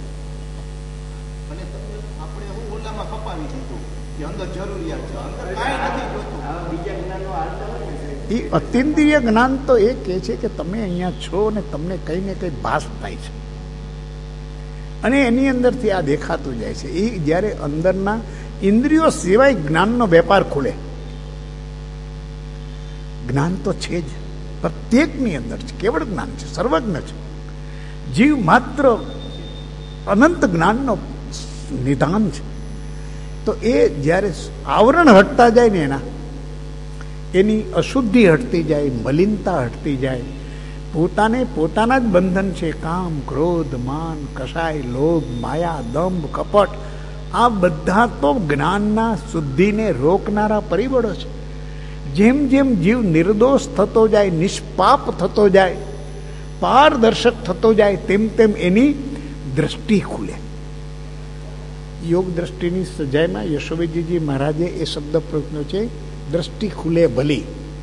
એ અતિન્દ્રિય જ્ઞાન તો એ કહે છે કે તમે અહીંયા છો ને તમને કઈ ને કઈ ભાસ થાય છે અને એની અંદરથી આ દેખાતું જાય છે. એ જ્યારે અંદરના ઇન્દ્રિયો સિવાય જ્ઞાનનો વેપાર ખુલે. જ્ઞાન તો છે જ, પ્રત્યેકની અંદર છે, કેવળ જ્ઞાન છે, સર્વજ્ઞ છે. જીવ માત્ર અનંત જ્ઞાનનો નિદાન છે. તો એ જ્યારે આવરણ હટતા જાય ને, એના એની અશુદ્ધિ હટતી જાય, મલિનતા હટતી જાય, પોતાને પોતાના જ બંધન છે, કામ, ક્રોધ, માન, કષાય, લોભ, માયા, દંભ, કપટ, આ બધા તો જ્ઞાનના શુદ્ધિને રોકનારા પરિબળો છે. જેમ જેમ જીવ નિર્દોષ થતો જાય, નિષ્પાપ થતો જાય, પારદર્શક થતો જાય, તેમ તેમ એની દ્રષ્ટિ ખુલે. યોગ દ્રષ્ટિની સજાયમાં યશોવીરજી મહારાજે એ શબ્દ પ્રયોગ છે, દ્રષ્ટિ ખુલે ભલી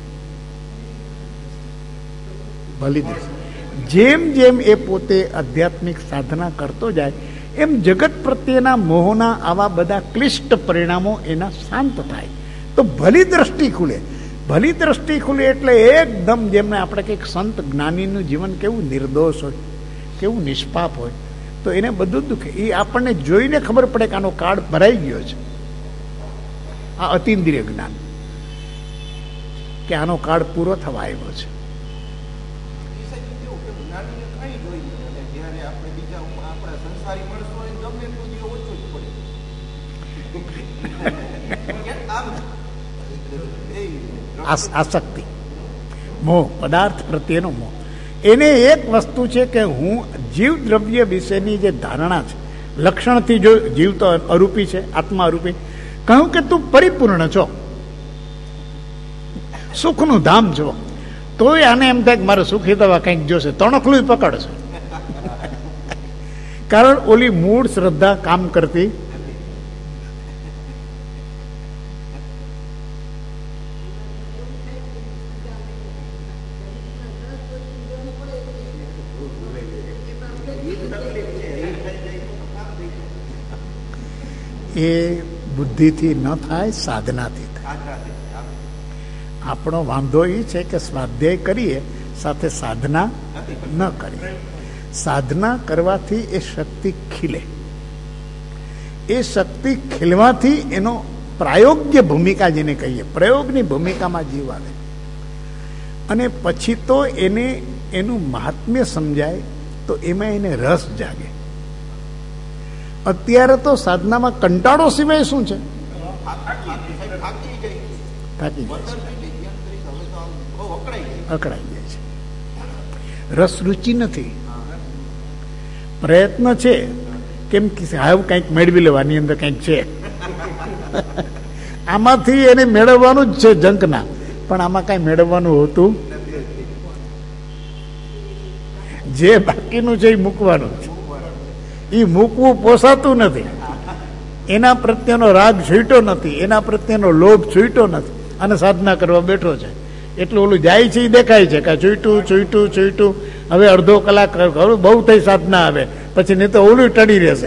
ભલી દ્રષ્ટિ. જેમ જેમ એ પોતે આધ્યાત્મિક સાધના કરતો જાય એમ જગત પ્રત્યેના મોહના આવા બધા ક્લિષ્ટ પરિણામો એના શાંત થાય, તો ભલી દ્રષ્ટિ ખુલે. ભલી દ્રષ્ટિ ખુલે એટલે એકદમ જેમને આપણે કંઈક સંત જ્ઞાનીનું જીવન કેવું નિર્દોષ હોય, કેવું નિષ્પાપ હોય, તો એને બધું દુઃખે. એ આપણને જોઈને ખબર પડે કે આનો કાળ ભરાઈ ગયો છે. આ અતિન્દ્રિય જ્ઞાન કે આનો કાળ પૂરો થવા આવ્યો છે. આસક્તિ, મોહ, પદાર્થ પ્રત્યેનો મોહ. એને એક વસ્તુ છે કે હું જીવ દ્રવ્ય વિશેની જે ધારણા છે, લક્ષણથી જો જીવ તો અરૂપી છે, આત્મા અરૂપી, કહ્યું કે તું પરિપૂર્ણ છો, સુખનું ધામ છો, તોય આને એમ થાય કે મારે સુખી થવા કંઈક જોશે, તણખલું પકડશે. કારણ ઓલી મૂળ શ્રદ્ધા કામ કરતી એ બુદ્ધિથી ન થાય, સાધનાથી થાય. આપણો વાંધો એ છે કે સ્વાધ્યાય કરીએ સાથે સાધના ન કરીએ. સાધના કરવાથી એ શક્તિ ખીલે. એ શક્તિ ખીલવાથી એનો પ્રાયોગ્ય ભૂમિકા જેને કહીએ, પ્રયોગની ભૂમિકામાં જીવ આવે અને પછી તો એને એનું મહાત્મ્ય સમજાય, તો એમાં એને રસ જાગે. અત્યારે તો સાધનામાં કંટાળો સિવાય શું છે? થાકી જાય છે, અકળાઈ જાય છે, રસ રુચિ નથી. પ્રયત્ન છે કેમ કે હાવ કંઈક મેળવી લેવાની અંદર કંઈક છે. આમાંથી એને મેળવવાનું જ છે જંકના, પણ આમાં કાંઈ મેળવવાનું હોતું. જે બાકીનું છે એ મૂકવાનું છે. એ મૂકવું પોસાતું નથી. એના પ્રત્યેનો રાગ છૂટ્યો નથી, એના પ્રત્યેનો લોભ છૂટ્યો નથી, અને સાધના કરવા બેઠો છે. એટલે ઓલું જાય છે એ દેખાય છે કે છૂટું છૂટું છૂટું. હવે અડધો કલાક બહુ થઈ સાધના આવે પછી, નહીં તો ઓલું ટળી રહેશે.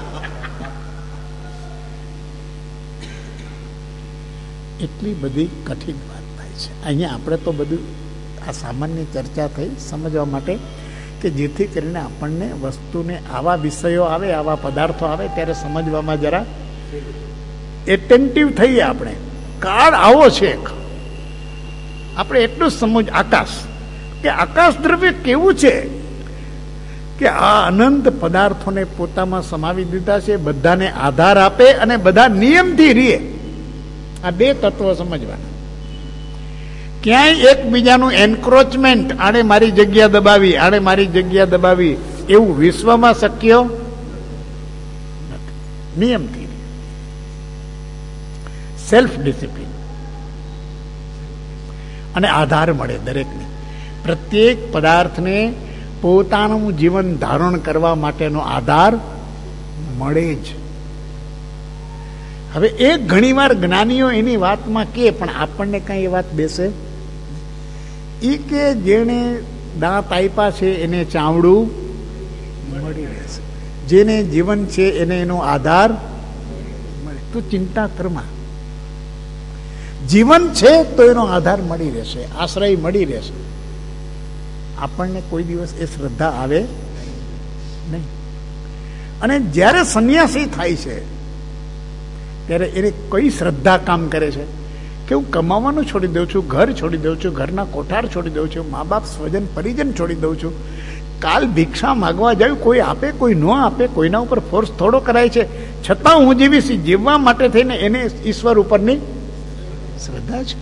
એટલી બધી કઠિન વાત થાય છે. અહીંયા આપણે તો બધું આ સામાન્ય ચર્ચા થઈ સમજવા માટે, કે જેથી કરીને આપણને વસ્તુને આવા વિષયો આવે, આવા પદાર્થો આવે ત્યારે સમજવામાં જરા એટેન્ટિવ થઈએ. આપણે કાળ આવો છે, આપણે એટલું જ સમજ. આકાશ કે આકાશ દ્રવ્ય કેવું છે કે આ અનંત પદાર્થોને પોતામાં સમાવી દીધા છે, બધાને આધાર આપે અને બધા નિયમથી રીએ. આ બે તત્વો સમજવાના. ક્યાંય એકબીજાનું એન્ક્રોચમેન્ટ, આને મારી જગ્યા દબાવી, આને મારી જગ્યા દબાવી, એવું વિશ્વમાં શક્ય નથી. નિયમથી, સેલ્ફ ડિસિપ્લિન અને આધાર મળે દરેકને. પ્રત્યેક પદાર્થને પોતાનું જીવન ધારણ કરવા માટેનો આધાર મળે જ. હવે એક ઘણી વાર જ્ઞાનીઓ એની વાતમાં કે, પણ આપણને કઈ એ વાત બેસે. એ કે જેને દાંત આપ્યા છે એને ચામડું મળી રહેશે, જેને જીવન છે એને એનો આધાર મળે. તો ચિંતા કરમાં જીવન છે તો એનો આધાર મળી રહેશે, આશ્રય મળી રહેશે. આપણને કોઈ દિવસ એ શ્રદ્ધા આવે નહીં. અને જ્યારે સંન્યાસી થાય છે ત્યારે એને કઈ શ્રદ્ધા કામ કરે છે કે હું કમાવાનું છોડી દઉં છું, ઘર છોડી દઉં છું, ઘરના કોઠાર છોડી દઉં છું, મા બાપ સ્વજન પરિજન છોડી દઉં છું. કાલ ભિક્ષા માગવા જાય, કોઈ આપે કોઈ ન આપે, કોઈના ઉપર ફોર્સ થોડો કરાય છે, છતાં હું જીવીશ. જીવવા માટે થઈને એને ઈશ્વર ઉપરની શ્રદ્ધા છે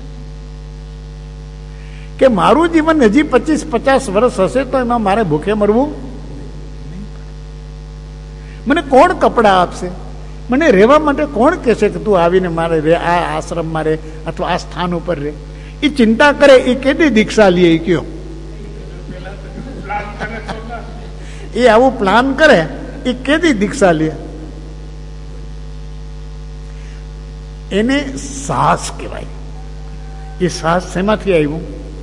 કે મારું જીવન હજી પચીસ પચાસ વર્ષ હશે તો એમાં મારે ભૂખે મરવું નહીં. મને કોણ કપડાં આપશે? મને રહેવા માટે કોણ કહેશે કે તું આવીને મારે રે, આ આશ્રમમાં રહે અથવા આ સ્થાન ઉપર રહે? એ ચિંતા કરે. એ કેદી દીક્ષા લે? એ કયો એ આવું પ્લાન કરે, એ કેદી દીક્ષા લે? એને સાહસ કહેવાય. એ સાહસ શેમાંથી આવ્યું?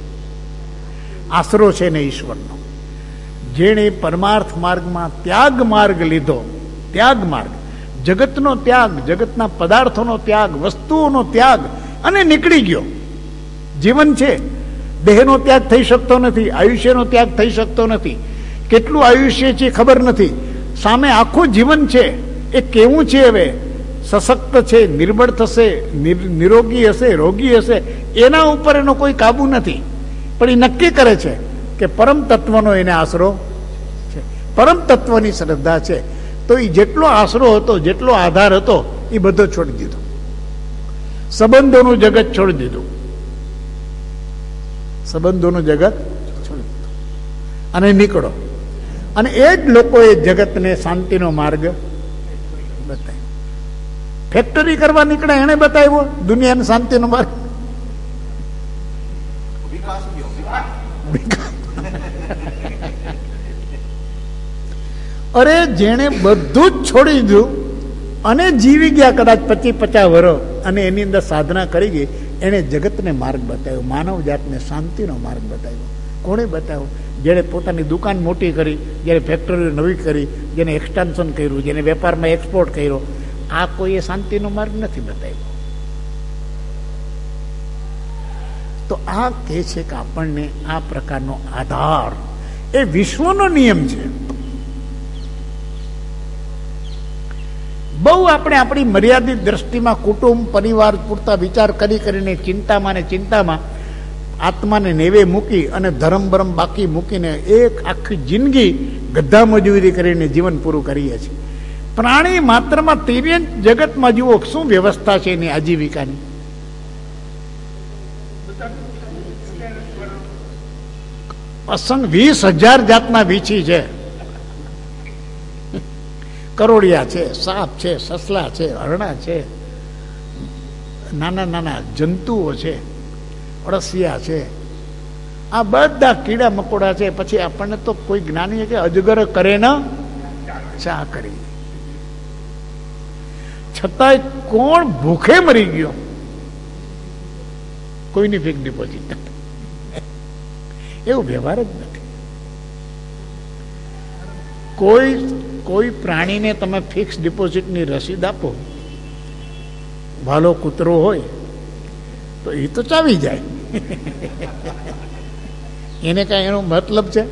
આશરો છે ને ઈશ્વરનો. જેણે પરમાર્થ માર્ગમાં ત્યાગ માર્ગ લીધો, ત્યાગ માર્ગ, જગતનો ત્યાગ, જગતના પદાર્થોનો ત્યાગ, વસ્તુઓનો ત્યાગ, અને નીકળી ગયો. જીવન છે, દેહનો ત્યાગ થઈ શકતો નથી, આયુષ્યનો ત્યાગ થઈ શકતો નથી. કેટલું આયુષ્ય છે ખબર નથી, સામે આખું જીવન છે. એ કેવું છે? હવે સશક્ત છે, નિર્બળ થશે, નિરોગી હશે, રોગી હશે, એના ઉપર એનો કોઈ કાબુ નથી. પણ એ નક્કી કરે છે કે પરમ તત્વનો એને આશરો છે, પરમ તત્વની શ્રદ્ધા છે. તો એ જેટલો આશરો હતો, જેટલો આધાર હતો, એ બધો છોડી દીધો. સંબંધોનું જગત છોડી દીધું, સંબંધોનું જગત છોડી દીધું અને નીકળો. અને એ જ લોકોએ જગતને શાંતિનો માર્ગ બતાવ્યો. ફેક્ટરી કરવા નીકળે એને બતાવ્યો દુનિયાને શાંતિનો માર્ગ. અરે જેણે બધું જ છોડી દીધું અને જીવી ગયા કદાચ પચીસ પચાસ વર્ષ, અને એની અંદર સાધના કરી ગઈ, એને જગતને માર્ગ બતાવ્યો, માનવ જાતને શાંતિનો માર્ગ બતાવ્યો. કોણે બતાવ્યો? જેણે પોતાની દુકાન મોટી કરી, જેને ફેક્ટરી નવી કરી, જેને એક્સટેન્શન કર્યું, જેને વેપારમાં એક્સપોર્ટ કર્યો. આ કોઈએ શાંતિનો માર્ગ નથી બતાવ્યો. તો આ કહે છે કે આપણને આ પ્રકારનો આધાર એ વિશ્વનો નિયમ છે. બહુ આપણે આપણી મર્યાદિત દ્રષ્ટિમાં કુટુંબ પરિવાર પૂરતા વિચાર કરી કરીને ચિંતામાં ને ચિંતામાં આત્માને નેવે મૂકી અને ધર્મ બરમ બાકી મૂકીને એક આખી જિંદગી ગધા મજૂરી કરીને જીવન પૂરું કરીએ છીએ. પ્રાણી માત્રમાં તિર્યંત જગતમાં જુઓ શું વ્યવસ્થા છે એની આજીવિકાની. અસંગ વીસ હજાર જાતના વીછી છે. કરોડિયા છે, સાપ છે, સસલા છે, હરણા છે, નાના નાના જંતુઓ છે, અળસિયા છે, આ બધા કીડા મકોડા છે. પછી આપણને તો કોઈ જ્ઞાની કે અજગર કરે ન ચા કરી, છતાંય કોણ ભૂખે મરી ગયો? કોઈની ફિક્સ ડિપોઝિટ નથી. એવું વ્યવહાર જ નથી. કોઈ કોઈ પ્રાણીને તમે ફિક્સ ડિપોઝિટની રસીદ આપો, વાલો કૂતરો હોય તો એ તો ચાવી જાય. એને કઈ એનો મતલબ છે?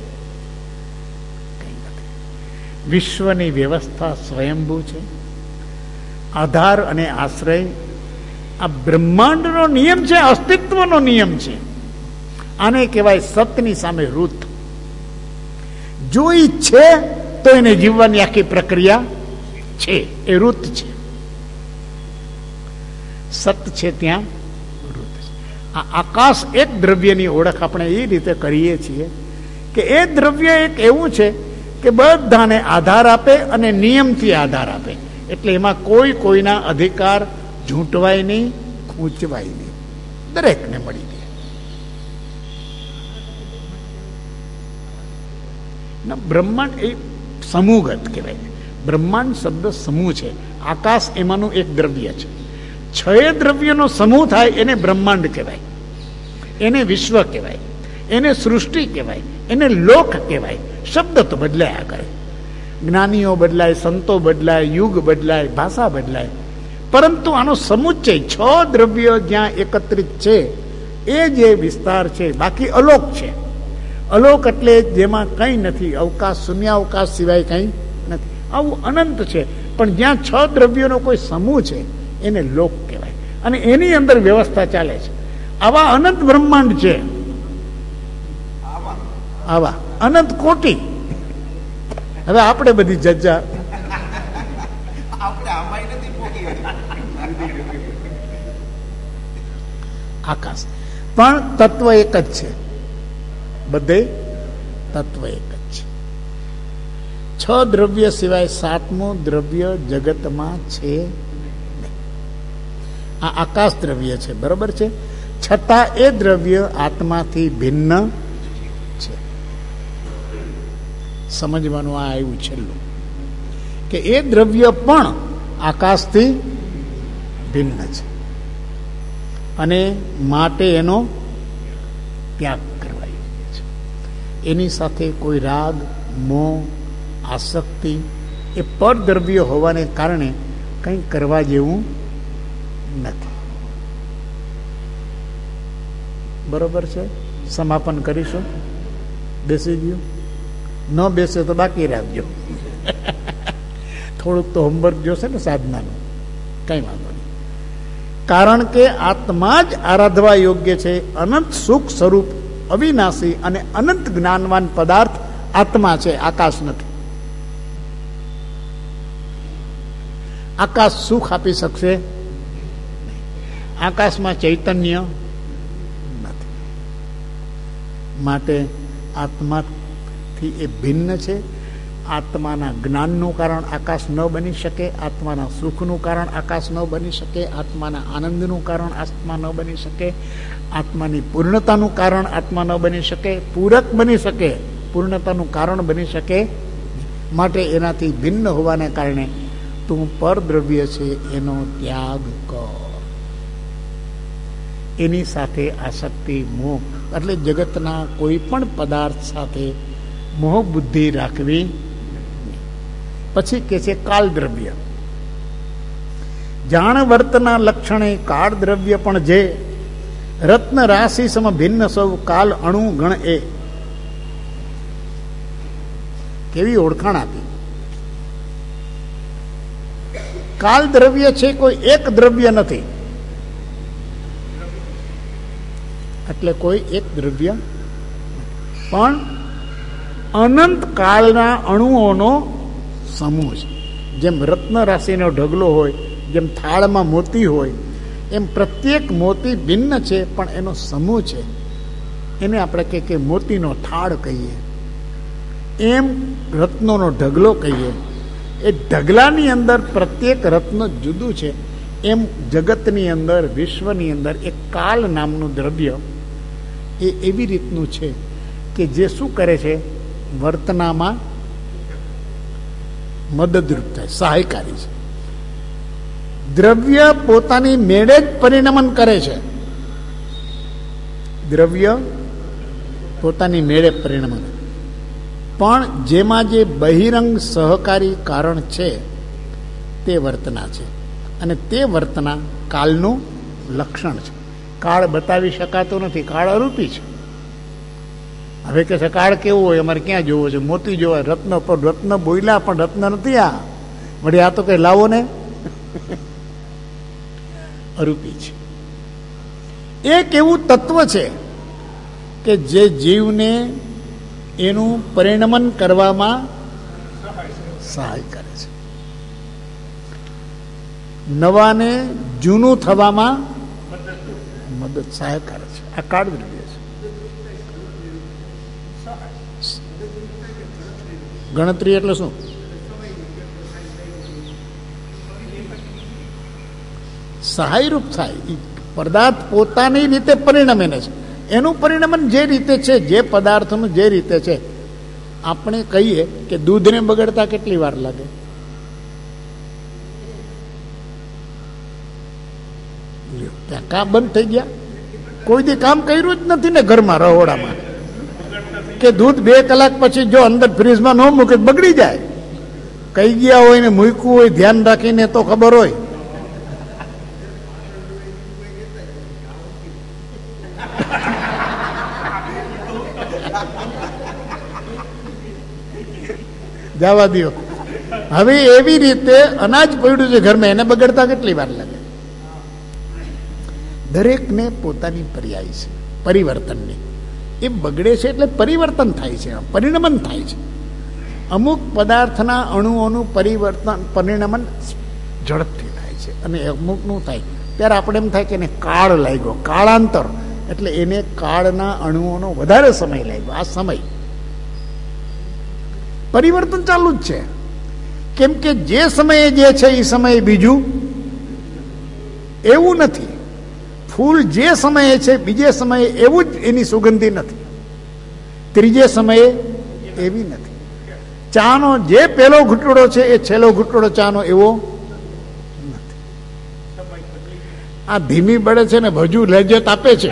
વિશ્વની વ્યવસ્થા સ્વયંભૂ છે. આધાર અને આશ્રય આ બ્રહ્માંડનો નિયમ છે, અસ્તિત્વનો નિયમ છે. આને કહેવાય સતની સામે રૂત. જો ઈ છે તો એને જીવવાની આખી પ્રક્રિયા છે, એ રૂત છે. સત છે ત્યાં રૂત છે. આ આકાશ એક દ્રવ્યની ઓળખ આપણે એ રીતે કરીએ છીએ કે એ દ્રવ્ય એક એવું છે કે બધાને આધાર આપે અને નિયમથી આધાર આપે. એટલે એમાં કોઈ કોઈના અધિકાર ઝૂંટવાય નહીં, ખૂંચવાય નહીં, દરેકને મળી દે. બ્રહ્માંડ એ સમૂહગત કહેવાય. બ્રહ્માંડ શબ્દ સમૂહ છે. આકાશ એમાંનું એક દ્રવ્ય છે. છ દ્રવ્યનો સમૂહ થાય એને બ્રહ્માંડ કહેવાય, એને વિશ્વ કહેવાય, એને સૃષ્ટિ કહેવાય, એને લોક કહેવાય. શબ્દ તો બદલાયા કરે, જ્ઞાનીઓ બદલાય, સંતો બદલાય, યુગ બદલાય, ભાષા બદલાય, પરંતુ આનો સમુચ્ચય છ દ્રવ્ય જ્યાં એકત્રિત છે એ જે વિસ્તાર છે, બાકી અલોક છે. અલોક એટલે જેમાં કંઈ નથી, અવકાશ, શૂન્યાવકાશ સિવાય કંઈ નથી, આવું અનંત છે. પણ જ્યાં છ દ્રવ્યોનો કોઈ સમૂહ છે એને લોક કહેવાય, અને એની અંદર વ્યવસ્થા ચાલે છે. આવા અનંત બ્રહ્માંડ છે, આવા અનંત કોટી. હવે આપણે બધી જજ્જા આકાશ પણ તત્વ એક જ છે, બધે તત્વ એક જ છે. છ દ્રવ્ય સિવાય સાતમું દ્રવ્ય જગતમાં છે. આ આકાશ દ્રવ્ય છે, બરોબર છે, છતાં એ દ્રવ્ય આત્માથી ભિન્ન છે. સમજવાનું આ આવ્યું છેલ્લું કે એ દ્રવ્ય પણ આકાશથી ભિન્ન છે અને માટે એનો ત્યાગ કરવા યોગ્ય છે. એની સાથે કોઈ રાગ, મોહ, આસક્તિ એ પરદ્રવ્ય હોવાને કારણે કંઈ કરવા જેવું નથી. બરોબર છે? સમાપન કરીશું. બેસી ગયું? ન બેસે તો બાકી રાખજો. થોડુંક તો હોમવર્ક જોશે ને સાધનાનું, કઈ વાંધો નહીં. કારણ કે આત્મા જ આરાધવા યોગ્ય છે. અનંત સુખ સ્વરૂપ, અવિનાશી અને અનંત જ્ઞાનવાન પદાર્થ આત્મા છે, આકાશ નથી. આકાશ સુખ આપી શકશે? આકાશમાં ચૈતન્ય નથી. માટે આત્માથી એ ભિન્ન છે. આત્માના જ્ઞાનનું કારણ આકાશ ન બની શકે, આત્માના સુખનું કારણ આકાશ ન બની શકે, આત્માના આનંદનું કારણ આત્મા ન બની શકે, આત્માની પૂર્ણતાનું કારણ આત્મા ન બની શકે. પૂરક બની શકે, પૂર્ણતાનું કારણ બની શકે. માટે એનાથી ભિન્ન હોવાને કારણે તું પરદ્રવ્ય છે એનો ત્યાગ કર. એની સાથે આસક્તિ, મોહ એટલે જગતના કોઈ પણ પદાર્થ સાથે મોહ બુદ્ધિ રાખવી. પછી કે છે કાળ દ્રવ્ય. જાણ વર્તના લક્ષણે કાળ દ્રવ્ય પણ જે રત્ન રાશિ સમ ભિન્ન સૌ કાલ અણુ ગણ એ. કેવી ઓળખાણ આપી. કાલ દ્રવ્ય છે, કોઈ એક દ્રવ્ય નથી. એટલે કોઈ એક દ્રવ્ય પણ અનંત કાળના અણુઓનો સમૂહ છે. જેમ રત્ન રાશિનો ઢગલો હોય, જેમ થાળમાં મોતી હોય, એમ પ્રત્યેક મોતી ભિન્ન છે પણ એનો સમૂહ છે. એને આપણે કહીએ કે મોતીનો થાળ કહીએ, એમ રત્નોનો ઢગલો કહીએ. એ ઢગલાની અંદર પ્રત્યેક રત્ન જુદું છે, એમ જગતની અંદર, વિશ્વની અંદર એક કાળ નામનું દ્રવ્ય એ એવી રીતનું છે કે જે શું કરે છે, વર્તનામાં મદદરૂપ થાય, સહાયકારી છે. દ્રવ્ય પોતાની મેળે જ પરિણમન કરે છે. દ્રવ્ય પોતાની મેળે પરિણમન, પણ જેમાં જે બહિરંગ સહકારી કારણ છે તે વર્તના છે, અને તે વર્તના કાળનું લક્ષણ છે. કાળ બતાવી શકાતો નથી, કાળ અરૂપી છે. હવે કે છે કાળ કેવો હોય, અમારે ક્યાં જોવો છે, મોતી જોવા, રત્ન પર રત્ન બોયલા પણ રત્ન નથી. આ વળી આ તો કઈ લાવો ને, અરૂપી છે. એક એવું તત્વ છે કે જે જીવને એનું પરિણમન કરવામાં સહાય કરે છે, નવાને જૂનું થવામાં મદદ સહાય કરે છે. આ કાળ દ્રવ્ય છે. ગણતરી એટલે શું? સહાયરૂપ થાય. પદાર્થ પોતાની રીતે પરિણમે છે. એનું પરિણમન જે રીતે છે, જે પદાર્થનું જે રીતે છે, આપણે કહીએ કે દૂધને બગડતા કેટલી વાર લાગે? ત્યાં કામ બંધ થઈ ગયા, કોઈ દી કામ કર્યું જ નથી ને ઘરમાં, રહોડામાં, કે દૂધ બે કલાક પછી જો અંદર ફ્રીજમાં ન મૂકે બગડી જાય. કઈ ગયા હોય ને મૂક્યું હોય ધ્યાન રાખીને તો ખબર હોય. જવા દો. હવે એવી રીતે અનાજ પડ્યું છે ઘરમાં, એને બગડતા કેટલી વાર લાગે? દરેકને પોતાની પર્યાય છે પરિવર્તનની. એ બગડે છે એટલે પરિવર્તન થાય છે, પરિણમન થાય છે. અમુક પદાર્થના અણુઓનું પરિવર્તન પરિણમન ઝડપથી થાય છે, અને અમુકનું થાય ત્યારે આપણે એમ થાય કે એને કાળ લાગ્યો, કાળાંતર, એટલે એને કાળના અણુઓનો વધારે સમય લાગ્યો. આ સમય પરિવર્તન ચાલુ જ છે, કેમ કે જે સમયે જે છે એ સમયે બીજું એવું નથી. ફૂલ જે સમયે છે બીજે સમયે એવું જ એની સુગંધી નથી, ત્રીજે સમયે એવી નથી. ચાનો જે પહેલો ઘૂંટડો છે એ છેલ્લો ઘૂંટડો ચાનો એવો નથી. આ ધીમી બળે છે ને ભજુ લજ્જત આપે છે.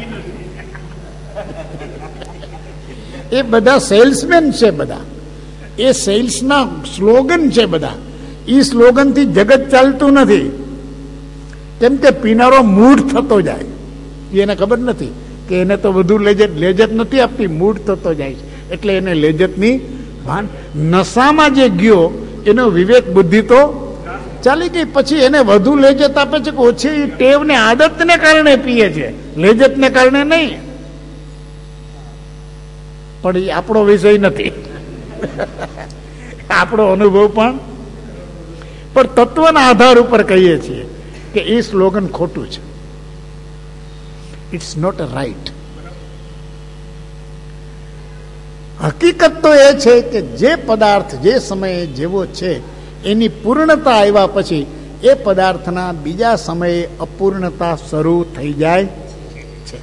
એ બધા સેલ્સમેન છે, બધા એ સેલ્સના સ્લોગન છે. બધા એ સ્લોગનથી જગત ચાલતું નથી, કેમ કે પીનારો મૂડ થતો જાય. એને ખબર નથી કે એને તો વધુ લેજત લેજત નથી આપતી, મૂડ થતો જાય છે, એટલે એને લેજતની ભાન. નશામાં જે ગયો એનો વિવેક બુદ્ધિ તો ચાલી ગઈ, પછી એને વધુ લેજત આપે છે કે ઓછી ટેવને આદતને કારણે પીએ છે, લેજતને કારણે નહીં. પણ એ આપણો વિષય નથી, આપણો અનુભવ પણ. પણ તત્વના આધાર ઉપર કહીએ છીએ કે એ સ્લોગન ખોટું છે. It's not a right. હકીકત તો એ છે કે જે પદાર્થ જે સમયે જેવો છે એની પૂર્ણતા આવ્યા પછી એ પદાર્થના બીજા સમયે અપૂર્ણતા શરૂ થઈ જાય છે.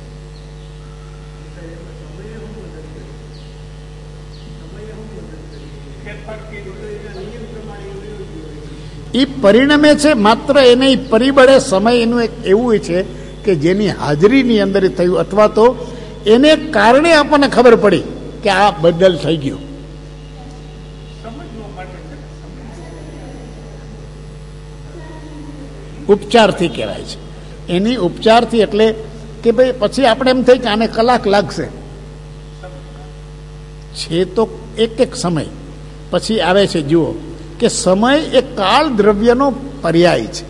એ પરિણમે છે, માત્ર એને પરિબળે સમય એનું એક એવું છે કે જેની હાજરીની અંદર થયું, અથવા તો એને કારણે આપણને ખબર પડી કે આ બદલ થઈ ગયો. ઉપચારથી કહેવાય છે. એની ઉપચારથી એટલે કે ભાઈ પછી આપણે એમ થાય કે આને કલાક લાગશે, છે તો એક એક સમય પછી આવે છે. જુઓ કે સમય એ કાળ દ્રવ્યનો પર્યાય છે,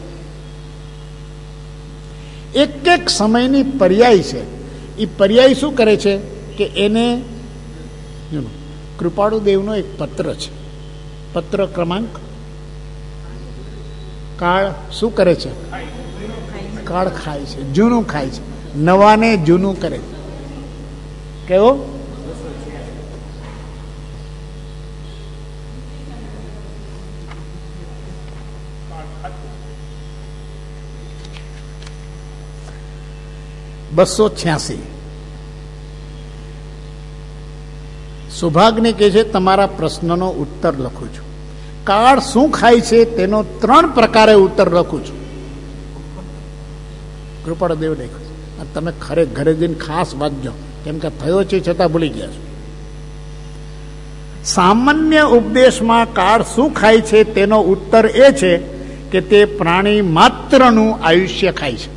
એક એક સમયની પર્યાય છે. એ પર્યાય શું કરે છે કે એને કૃપાળુ દેવનો એક પત્ર છે, પત્ર ક્રમાંક. કાળ શું કરે છે? કાળ ખાય છે, જૂનું ખાય છે, નવાને જૂનું કરે છે. કેવો? બસો છ્યાસી. સૌભાગ્યને કહે છે તમારા પ્રશ્નનો ઉત્તર લખું છું. કાળ શું ખાય છે તેનો ત્રણ પ્રકારે ઉત્તર લખું છું. કૃપાળદેવ લખ્યું છે. તમે ખરે ઘરે જઈને ખાસ વાંચજો, કેમ કે થયો છે છતાં ભૂલી ગયા છો. સામાન્ય ઉપદેશમાં કાળ શું ખાય છે તેનો ઉત્તર એ છે કે તે પ્રાણી માત્રનું આયુષ્ય ખાય છે.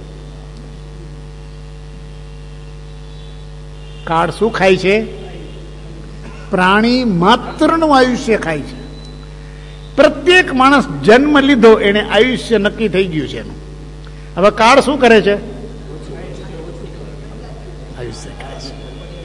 કાળ શું ખાય છે? પ્રાણી માત્રનું આયુષ્ય ખાય છે. પ્રત્યેક માણસ જન્મ લીધો એને આયુષ્ય નક્કી થઈ ગયું છે એનું. હવે કાળ શું કરે છે? આયુષ્ય ખાય છે.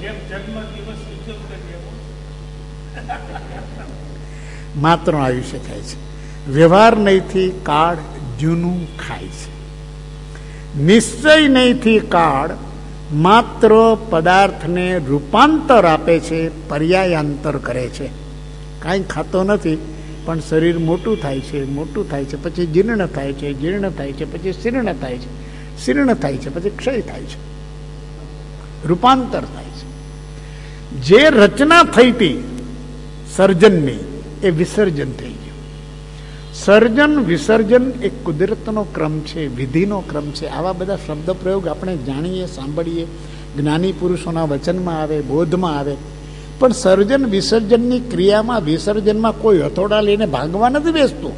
માત્ર આયુષ્ય ખાય છે. વ્યવહાર નહીંથી કાળ જૂનું ખાય છે. નિશ્ચય નહીંથી કાળ માત્ર પદાર્થને રૂપાંતર આપે છે, પર્યાયાંતર કરે છે. કાંઈ ખાતો નથી પણ શરીર મોટું થાય છે, મોટું થાય છે, પછી જીર્ણ થાય છે, જીર્ણ થાય છે, પછી શીર્ણ થાય છે, શીર્ણ થાય છે, પછી ક્ષય થાય છે, રૂપાંતર થાય છે. જે રચના થઈ હતી સર્જનની એ વિસર્જન થઈ ગયું. સર્જન વિસર્જન એ કુદરતનો ક્રમ છે, વિધિનો ક્રમ છે. આવા બધા શબ્દ પ્રયોગ આપણે જાણીએ, સાંભળીએ, જ્ઞાની પુરુષોના વચનમાં આવે, બોધમાં આવે, પણ સર્જન વિસર્જનની ક્રિયામાં, વિસર્જનમાં કોઈ હથોડા લઈને ભાગવા નથી બેસતું.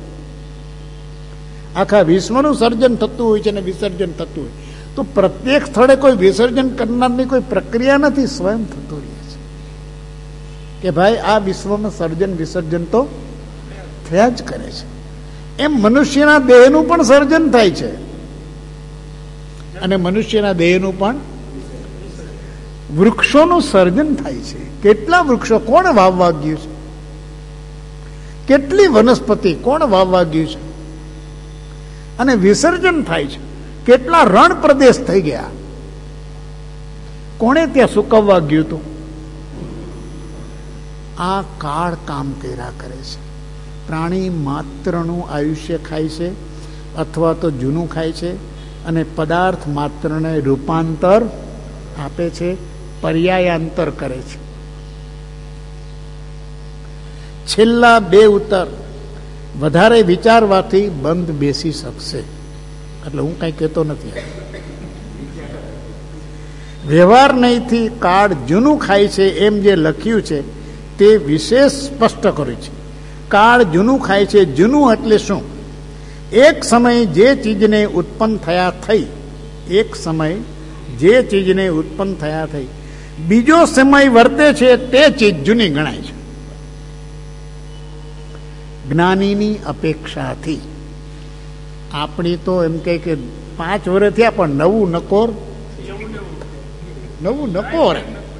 આખા વિશ્વનું સર્જન થતું હોય છે અને વિસર્જન થતું હોય તો પ્રત્યેક સ્થળે કોઈ વિસર્જન કરનારની કોઈ પ્રક્રિયા નથી, સ્વયં થતું રહે છે કે ભાઈ આ વિશ્વમાં સર્જન વિસર્જન તો થયા જ કરે છે. એમ મનુષ્યના દેહનું પણ સર્જન થાય છે અને મનુષ્યના દેહનું પણ, વૃક્ષોનું સર્જન થાય છે. કેટલા વૃક્ષો કોણ વાવવા ગયું છે? કેટલી વનસ્પતિ કોણ વાવવા ગયું છે? અને વિસર્જન થાય છે. કેટલા રણ પ્રદેશ થઈ ગયા, કોણે ત્યાં સુકવવા ગયું હતું? આ કાળ કામ કર્યા કરે છે. પ્રાણી માત્રનું આયુષ્ય ખાય છે અથવા તો જૂનું ખાય છે અને પદાર્થ માત્રને રૂપાંતર આપે છે, પર્યાયાંતર કરે છે. છેલ્લા બે ઉત્તર વધારે વિચારવાથી બંધ બેસી શકશે, એટલે હું કઈ કહેતો નથી. વ્યવહાર નહીંથી કાળ જૂનું ખાય છે એમ જે લખ્યું છે તે વિશેષ સ્પષ્ટ કર્યું છે. કાળ જૂનું ખાય છે. જૂનું એટલે શું? એક સમય જે ચીજને ઉત્પન્ન થયા થઈ, એક સમય જે ચીજને ઉત્પન્ન થયા થઈ બીજો સમય વર્તે છે તે ચીજ જૂની ગણાય છે. જ્ઞાનીની અપેક્ષાથી આપણી તો એમ કહે કે પાંચ વર્ષ થયા પણ નવું નકોર, નવું નકોર.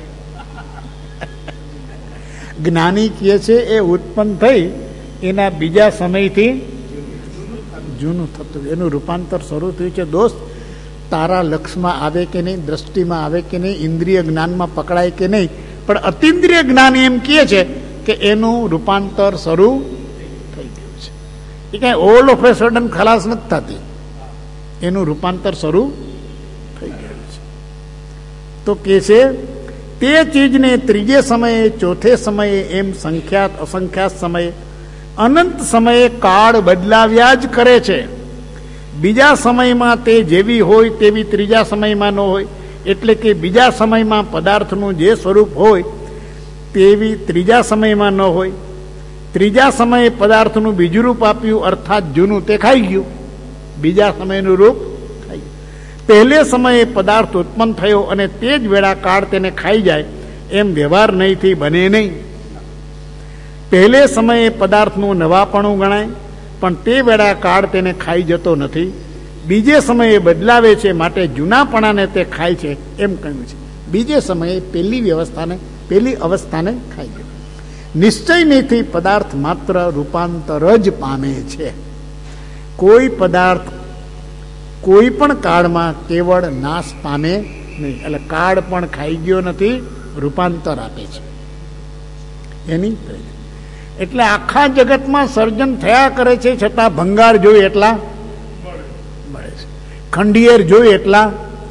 જ્ઞાની કહે છે એ ઉત્પન્ન થઈ એના બીજા સમયથી જૂનું થતું, એનું રૂપાંતર શરૂ થયું છે. દોસ્ત, તારા લક્ષમાં આવે કે નહીં, દ્રષ્ટિમાં આવે કે નહીં, ઇન્દ્રિય જ્ઞાનમાં પકડાય કે નહીં, પણ અતિન્દ્રિય જ્ઞાન એમ કહે છે કે એનું રૂપાંતર શરૂ થઈ ગયું છે. એ કઈ ઓલ ઓફ એ સડન ખલાસ નથી થતી, એનું રૂપાંતર શરૂ થઈ ગયું છે. તો કે છે તે ચીજને ત્રીજે સમયે, ચોથે સમયે, એમ સંખ્યાત અસંખ્યાત સમયે, અનંત સમયે કાળ બદલાવ્યા જ કરે છે. બીજા સમયમાં તે જેવી હોય તેવી ત્રીજા સમયમાં ન હોય, એટલે કે બીજા સમયમાં પદાર્થનું જે સ્વરૂપ હોય તેવી ત્રીજા સમયમાં ન હોય. ત્રીજા સમયે પદાર્થનું બીજું રૂપ આપ્યું, અર્થાત જૂનું, તે ખાઈ ગયું, બીજા સમયનું રૂપ ખાઈ ગયું. પહેલે સમયે પદાર્થ ઉત્પન્ન થયો અને તે જ વેળા કાળ તેને ખાઈ જાય એમ વ્યવહાર નહીંથી બને નહીં. પહેલે સમયે પદાર્થનું નવાપણું ગણાય પણ તે વેળા કાળ તેને ખાઈ જતો નથી. બીજે સમયે બદલાવે છે માટે જૂનાપણાને તે ખાય છે એમ કહ્યું છે. બીજે સમયે પહેલી વ્યવસ્થાને, પહેલી અવસ્થાને ખાઈ ગયો. નિશ્ચય નહીંથી પદાર્થ માત્ર રૂપાંતર જ પામે છે. કોઈ પદાર્થ કોઈ પણ કાળમાં કેવળ નાશ પામે નહીં. એટલે કાળ પણ ખાઈ ગયો નથી, રૂપાંતર આપે છે એની. એટલે આખા જગતમાં સર્જન થયા કરે છે છતાં ભંગાર જોઈએ એટલા મળે છે, ખંડિયેર જોઈએ એટલા છે,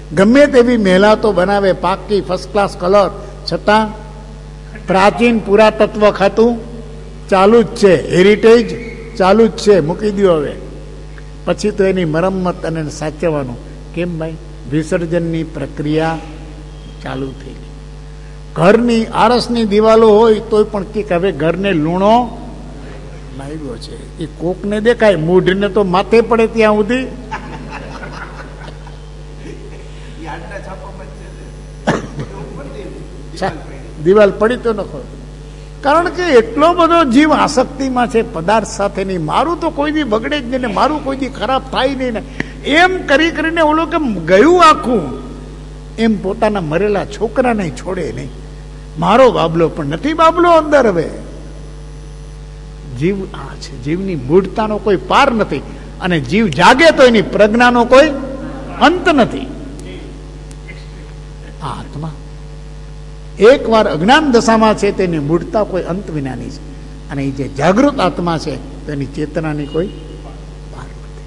ગમે તેવી મહેલાતો બનાવે, પાકી ફર્સ્ટ ક્લાસ કલર, છતાં પ્રાચીન પુરાતત્વ ખાતું ચાલુ જ છે, હેરિટેજ ચાલુ જ છે, મૂકી દો હવે. પછી તો એની મરમ્મત અને સાચવવાનું કેમ ભાઈ? વિસર્જનની પ્રક્રિયા ચાલુ થઈ ગઈ. ઘરની આરસની દિવાલો હોય તોય પણ કે હવે ઘરને લૂણો લાગ્યો છે. એ કોકને દેખાય, મૂઢને તો માથે પડે ત્યાં સુધી દિવાલ પડી તો નખો. કારણ કે એટલો બધો જીવ આસક્તિમાં છે પદાર્થ સાથેની. મારું તો કોઈ દી બગડે જ નહીં ને, મારું કોઈ દી ખરાબ થાય નહીં ને, એમ કરી કરીને ઓલો કે ગયું આખું એમ પોતાના મરેલા છોકરાને છોડે નહીં. મારો બાબલો પણ નથી બાબલો અંદર. હવે જીવ આ છે, જીવની મૂઢતાનો કોઈ પાર નથી, અને જીવ જાગે તો એની પ્રજ્ઞાનો કોઈ અંત નથી. આ આત્મા એક વાર અજ્ઞાન દશામાં છે તેની મૂઢતા કોઈ અંત વિનાની છે, અને એ જે જાગૃત આત્મા છે તેની ચેતનાની કોઈ પાર નથી.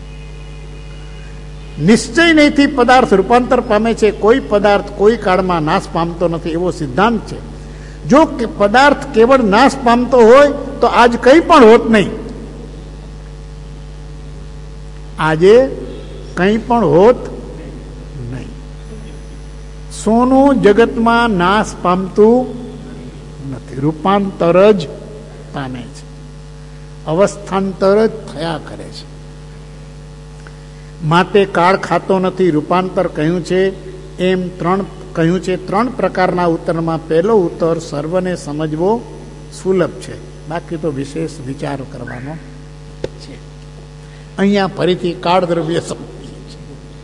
નિશ્ચય નહીંથી પદાર્થ રૂપાંતર પામે છે. કોઈ પદાર્થ કોઈ કાળમાં નાશ પામતો નથી એવો સિદ્ધાંત છે. જો કે પદાર્થ કેવળ નાશ પામતો હોય તો આજ કંઈ પણ હોત નહીં. આજે કંઈ પણ હોત નહીં. સોનું જગતમાં નાશ પામતું નથી, રૂપાંતર જ પામે છે, અવસ્થાંતર જ થયા કરે છે. માટે કાળ ખાતો નથી, રૂપાંતર કહ્યું છે એમ ત્રણ કહ્યું છે. ત્રણ પ્રકારના ઉત્તરમાં પહેલો ઉત્તર સર્વને સમજવો સુલભ છે, બાકી તો વિશેષ વિચાર કરવાનો છે. અહીંયા ફરીથી કાળ દ્રવ્ય સમજીએ છીએ.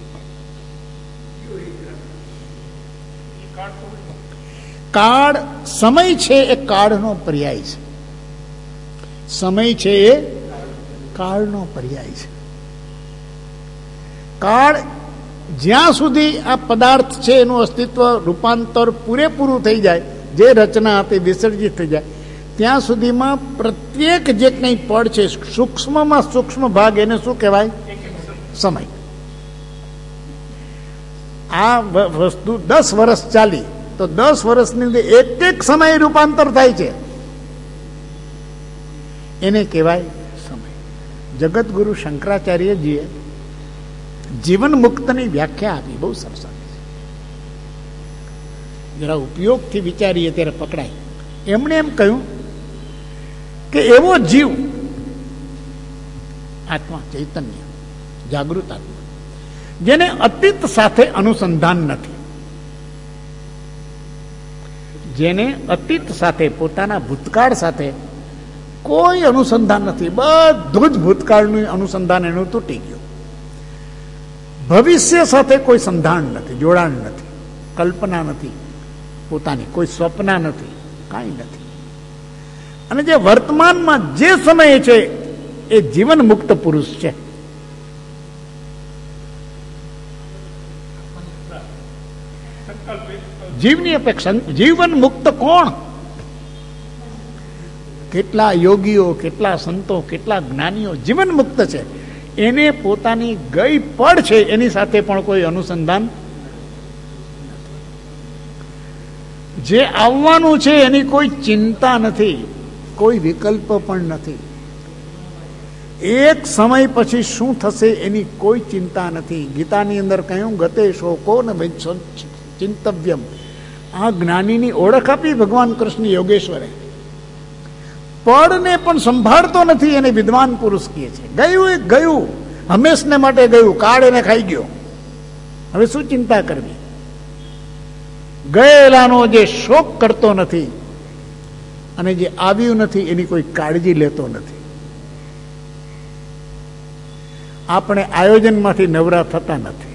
કાળ સમય છે એ કાળનો પર્યાય છે. સમય છે એ કાળનો પર્યાય છે. કાળ જ્યાં સુધી આ પદાર્થ છે એનું અસ્તિત્વ રૂપાંતર પૂરેપૂરું થઈ જાય, જે રચના હતી વિસર્જિત થઈ જાય, ત્યાં સુધીમાં પ્રત્યેક જે કંઈ પળ છે સૂક્ષ્મમાં સૂક્ષ્મ ભાગ, એને શું કહેવાય? સમય. આ વસ્તુ દસ વર્ષ ચાલી તો દસ વર્ષની અંદર એક એક સમય રૂપાંતર થાય છે, એને કહેવાય સમય. જગતગુરુ શંકરાચાર્યજીએ જીવન મુક્તની વ્યાખ્યા આપી, બહુ સરસ આપી છે. જરા ઉપયોગથી વિચારીએ ત્યારે પકડાય. એમણે એમ કહ્યું કે એવો જીવ આત્મા, ચૈતન્ય, જાગૃત આત્મા, જેને અતીત સાથે અનુસંધાન નથી, જેને અતીત સાથે, પોતાના ભૂતકાળ સાથે કોઈ અનુસંધાન નથી, બધું જ ભૂતકાળનું અનુસંધાન એનું તૂટી ગયું. ભવિષ્ય સાથે કોઈ સંધાન નથી, જોડાણ નથી, કલ્પના નથી, પોતાની કોઈ સ્વપ્ના નથી, કાંઈ નથી. અને જે વર્તમાનમાં જે સમય છે એ જીવન મુક્ત પુરુષ છે. જીવની અપેક્ષા જીવન મુક્ત કોણ? કેટલા યોગીઓ, કેટલા સંતો, કેટલા જ્ઞાનીઓ જીવન મુક્ત છે. એને પોતાની ગઈ પળ છે એની સાથે પણ કોઈ અનુસંધાન, જે આવવાનું છે એની કોઈ ચિંતા નથી, કોઈ વિકલ્પ પણ નથી. એક સમય પછી શું થશે એની કોઈ ચિંતા નથી. ગીતાની અંદર કહ્યું ગતે શોકો ન ચિંતવ્યમ. આ જ્ઞાનીની ઓળખ આપી ભગવાન કૃષ્ણ યોગેશ્વરે. પળને પણ સંભાળતો નથી એને વિદ્વાન પુરુષ કહે છે. ગયું એ ગયું, હંમેશને માટે ગયું, કાળ એને ખાઈ ગયો, હવે શું ચિંતા કરવી. ગયેલાનો જે શોક કરતો નથી અને જે આવ્યું નથી એની કોઈ કાળજી લેતો નથી. આપણે આયોજનમાંથી નવરા થતા નથી,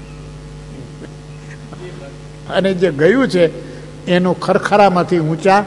અને જે ગયું છે એનું ખરખરામાંથી ઊંચા,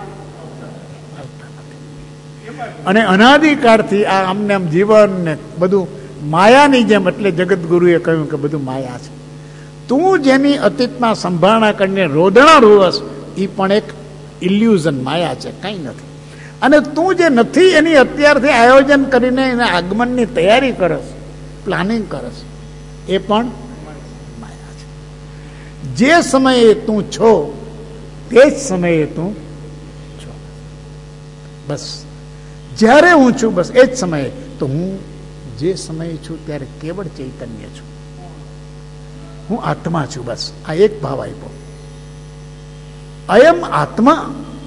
અને અનાદિકાળથી આ આમને આમ જીવન ને બધું માયાની જેમ, એટલે જગતગુરુએ કહ્યું કે બધું માયા છે. તું જેની અતીતમાં સંભાળના કરીને રોદણા રોવસ એ પણ એક ઇલ્યુઝન, માયા છે, કંઈ નથી. અને તું જે નથી એની અત્યારથી આયોજન કરીને એના આગમનની તૈયારી કરસ, પ્લાનિંગ કરસ, એ પણ માયા છે. જે સમયે તું છો તે જ સમયે તું છો. બસ જ્યારે હું છું બસ એ જ સમયે. તો હું જે સમયે છું ત્યારે કેવળ ચૈતન્ય છું, હું આત્મા છું. બસ આ એક ભાવ આપ્યો. અયમ આત્મા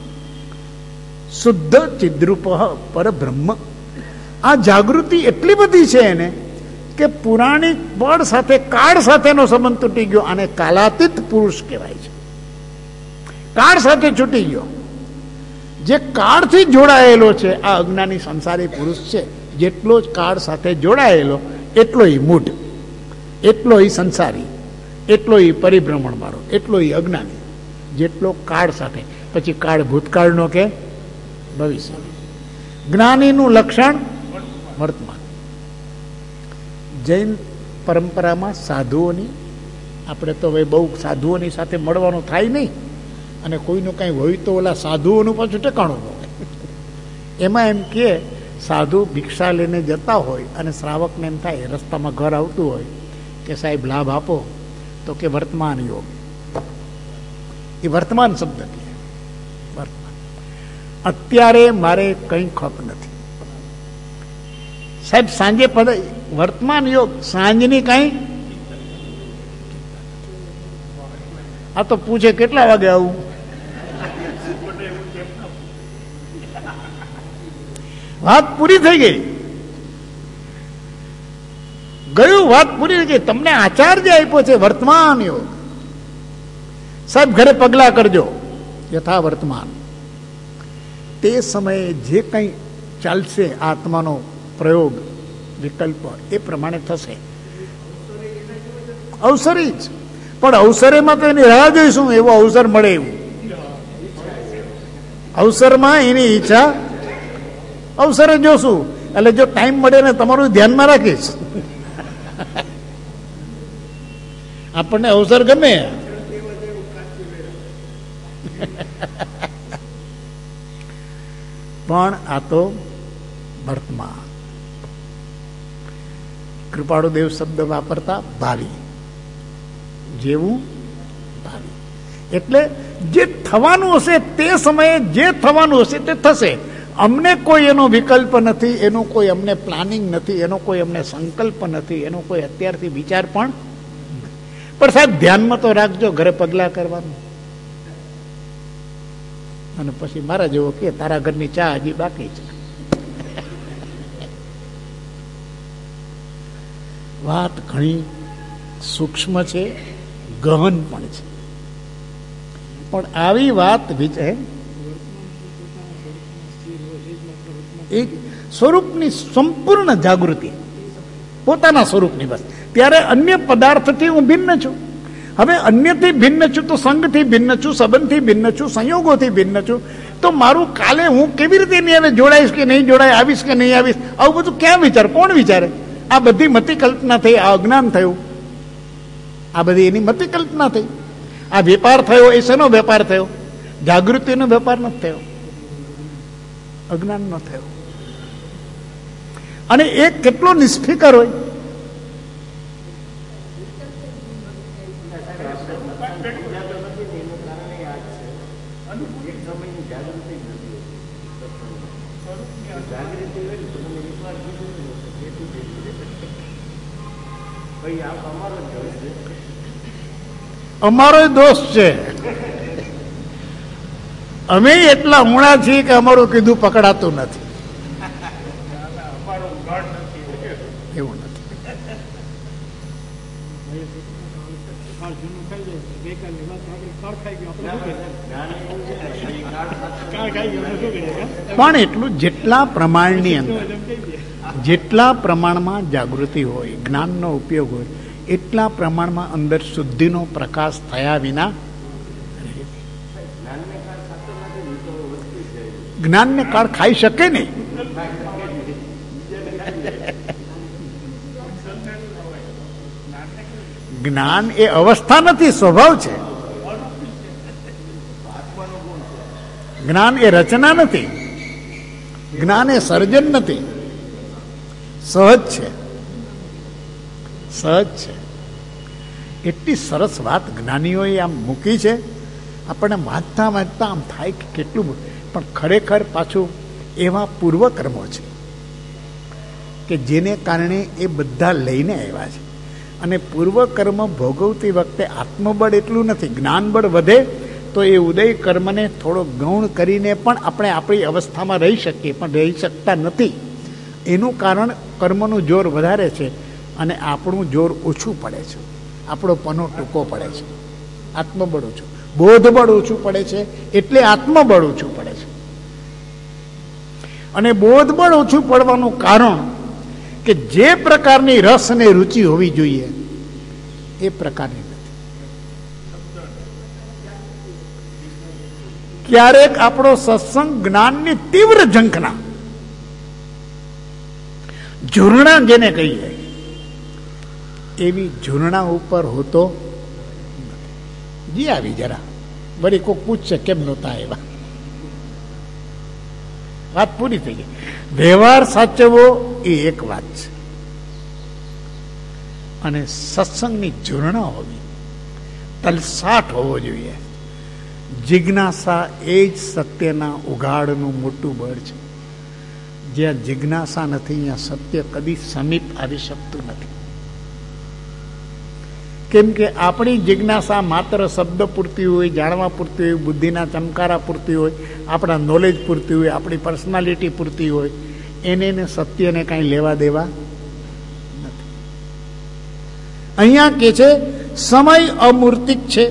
શુદ્ધ ચિદ્રૂપ પરબ્રહ્મ. આ જાગૃતિ એટલી બધી છે એને કે પુરાણિક બળ સાથે કાળ સાથેનો સંબંધ તૂટી ગયો. આને કાલાતીત પુરુષ કહેવાય છે. કાળ સાથે છૂટી ગયો. જે કાળથી જોડાયેલો છે આ અજ્ઞાની સંસારી પુરુષ છે. જેટલો જ કાળ સાથે જોડાયેલો એટલો ઈ મૂઢ, એટલો ઈ સંસારી, એટલો ઈ પરિભ્રમણ મારો, એટલો ઈ અજ્ઞાની. જેટલો કાળ સાથે. પછી કાળ ભૂતકાળનો કે ભવિષ્ય. જ્ઞાનીનું લક્ષણ વર્તમાન. જૈન પરંપરામાં સાધુઓની, આપણે તો હવે બહુ સાધુઓની સાથે મળવાનું થાય નહીં, અને કોઈનું કાંઈ હોય તો ઓલા સાધુઓનું પાછું ઠેકાણું ન હોય. એમાં એમ કે સાધુ ભિક્ષા લઈને જતા હોય અને શ્રાવકને એમ થાય, રસ્તામાં ઘર આવતું હોય કે સાહેબ લાભ આપો, તો કે વર્તમાન યોગ. એ વર્તમાન શબ્દ કે વર્તમાન. અત્યારે મારે કંઈ ખપ નથી સાહેબ. સાંજે પદ વર્તમાન યોગ, સાંજની કઈ. આ તો પૂછે કેટલા વાગે આવું. વાત પૂરી થઈ ગઈ. ગયું, વાત પૂરી થઈ ગઈ. તમને આચાર જે આપ્યો છે વર્તમાન યોગ. સાહેબ ઘરે પગલા કરજો યથા વર્તમાન. તે સમયે જે કંઈ ચાલશે આત્માનો પ્રયોગ વિકલ્પ એ પ્રમાણે થશે. અવસરી જ. પણ અવસરેમાં તો એની રાહ જોઈશું, એવો અવસર મળે એવું. અવસરમાં એની ઈચ્છા અવસરે જોશું. એટલે જો ટાઈમ મળે ને તમારું ધ્યાનમાં રાખીશ. આપણને અવસર ગમે. પણ આ તો વર્તમાન. કૃપાળુદેવ શબ્દ વાપરતા ભાવિ. જેવું ભાવિ એટલે જે થવાનું હશે તે સમયે જે થવાનું હશે તે થશે. અમને કોઈ એનો વિકલ્પ નથી, એનું કોઈ અમને પ્લાનિંગ નથી, એનો કોઈ અમને સંકલ્પ નથી, એનો કોઈ અત્યારથી વિચાર પણ. પણ સાહેબ ધ્યાનમાં તો રાખજો ઘરે પગલા કરવાનું. અને પછી મારા જેવો કે તારા ઘરની ચા હજી બાકી છે. વાત ઘણી સૂક્ષ્મ છે, ગહન પણ છે. પણ આવી વાત એક સ્વરૂપની સંપૂર્ણ જાગૃતિ પોતાના સ્વરૂપની. બસ ત્યારે અન્ય પદાર્થથી હું ભિન્ન છું. હવે અન્યથી ભિન્ન છું તો સંગથી ભિન્ન છું, સંબંધથી ભિન્ન છું, સંયોગોથી ભિન્ન છું. તો મારું કાલે હું કેવી રીતે એની હવે જોડાઈશ કે નહીં જોડાય, આવીશ કે નહીં આવીશ, આવું બધું ક્યાં વિચાર, કોણ વિચારે? આ બધી મતિ કલ્પના થઈ, આ અજ્ઞાન થયું. આ બધી એની મતિ કલ્પના થઈ. આ વેપાર થયો એ શેનો વેપાર થયો? જાગૃતિનો વેપાર નથી થયો, અજ્ઞાન નો થયો. અને એ કેટલો નિષ્ફિકર હોય. અમારો દોષ છે. અમે એટલા ઊણા છીએ કે અમારું કીધું પકડાતું નથી. એવું નથી. પણ એટલું જેટલા પ્રમાણની અંદર, જેટલા પ્રમાણમાં જાગૃતિ હોય, જ્ઞાનનો ઉપયોગ હોય, એટલા પ્રમાણમાં અંદર શુદ્ધિનો પ્રકાશ થયા વિના જ્ઞાનને કાળ ખાઈ શકે નહીં. જ્ઞાન એ અવસ્થા નથી, સ્વભાવ છે. જ્ઞાન એ રચના નથી, જ્ઞાન એ સર્જન નથી, સહજ છે. સહજ છે. એટલી સરસ વાત જ્ઞાનીઓએ આમ મૂકી છે. આપણને વાંચતા વાંચતા આમ થાય કે કેટલું, પણ ખરેખર પાછું એવા પૂર્વકર્મો છે કે જેને કારણે એ બધા લઈને આવ્યા છે. અને પૂર્વકર્મ ભોગવતી વખતે આત્મબળ એટલું નથી, જ્ઞાનબળ વધે તો એ ઉદય કર્મને થોડો ગૌણ કરીને પણ આપણે આપણી અવસ્થામાં રહી શકીએ, પણ રહી શકતા નથી. એનું કારણ કર્મનું જોર વધારે છે અને આપણું જોર ઓછું પડે છે, આપણો પનો ટૂંકો પડે છે, આત્મબળ ઓછું, બોધબળ ઓછું પડે છે એટલે આત્મબળ ઓછું પડે છે. અને બોધબળ ઓછું પડવાનું કારણ કે જે પ્રકારની રસ અને રુચિ હોવી જોઈએ એ પ્રકારની નથી. ક્યારેક આપણો સત્સંગ જ્ઞાનની તીવ્ર ઝંખના, ઝૂરણા જેને કહીએ એવી ઝૂરણા ઉપર હોતો જી આવી જરા વળી કોઈ પૂછશે કેમ નહોતા આવ્યા, વાત પૂરી થઈ ગઈ. વ્યવહાર સાચવવો એ એક વાત છે અને સત્સંગની ઝૂરણા હોવી, તલસાટ હોવો જોઈએ. જિજ્ઞાસા એ જ સત્યના ઉઘાડનું મોટું બળ છે. જ્યાં જિજ્ઞાસા નથી ત્યાં સત્ય કદી સમીપ આવી શકતું નથી. કેમ કે આપણી જિજ્ઞાસા માત્ર શબ્દ પૂરતી હોય, જાણવા પૂરતી હોય, બુદ્ધિના ચમકારા પૂરતી હોય, આપણા નોલેજ પૂરતી હોય, આપણી પર્સનાલિટી પૂરતી હોય, એને ને સત્યને કાંઈ લેવા દેવા નથી. અહીંયા કે છે સમય અમૂર્તિક છે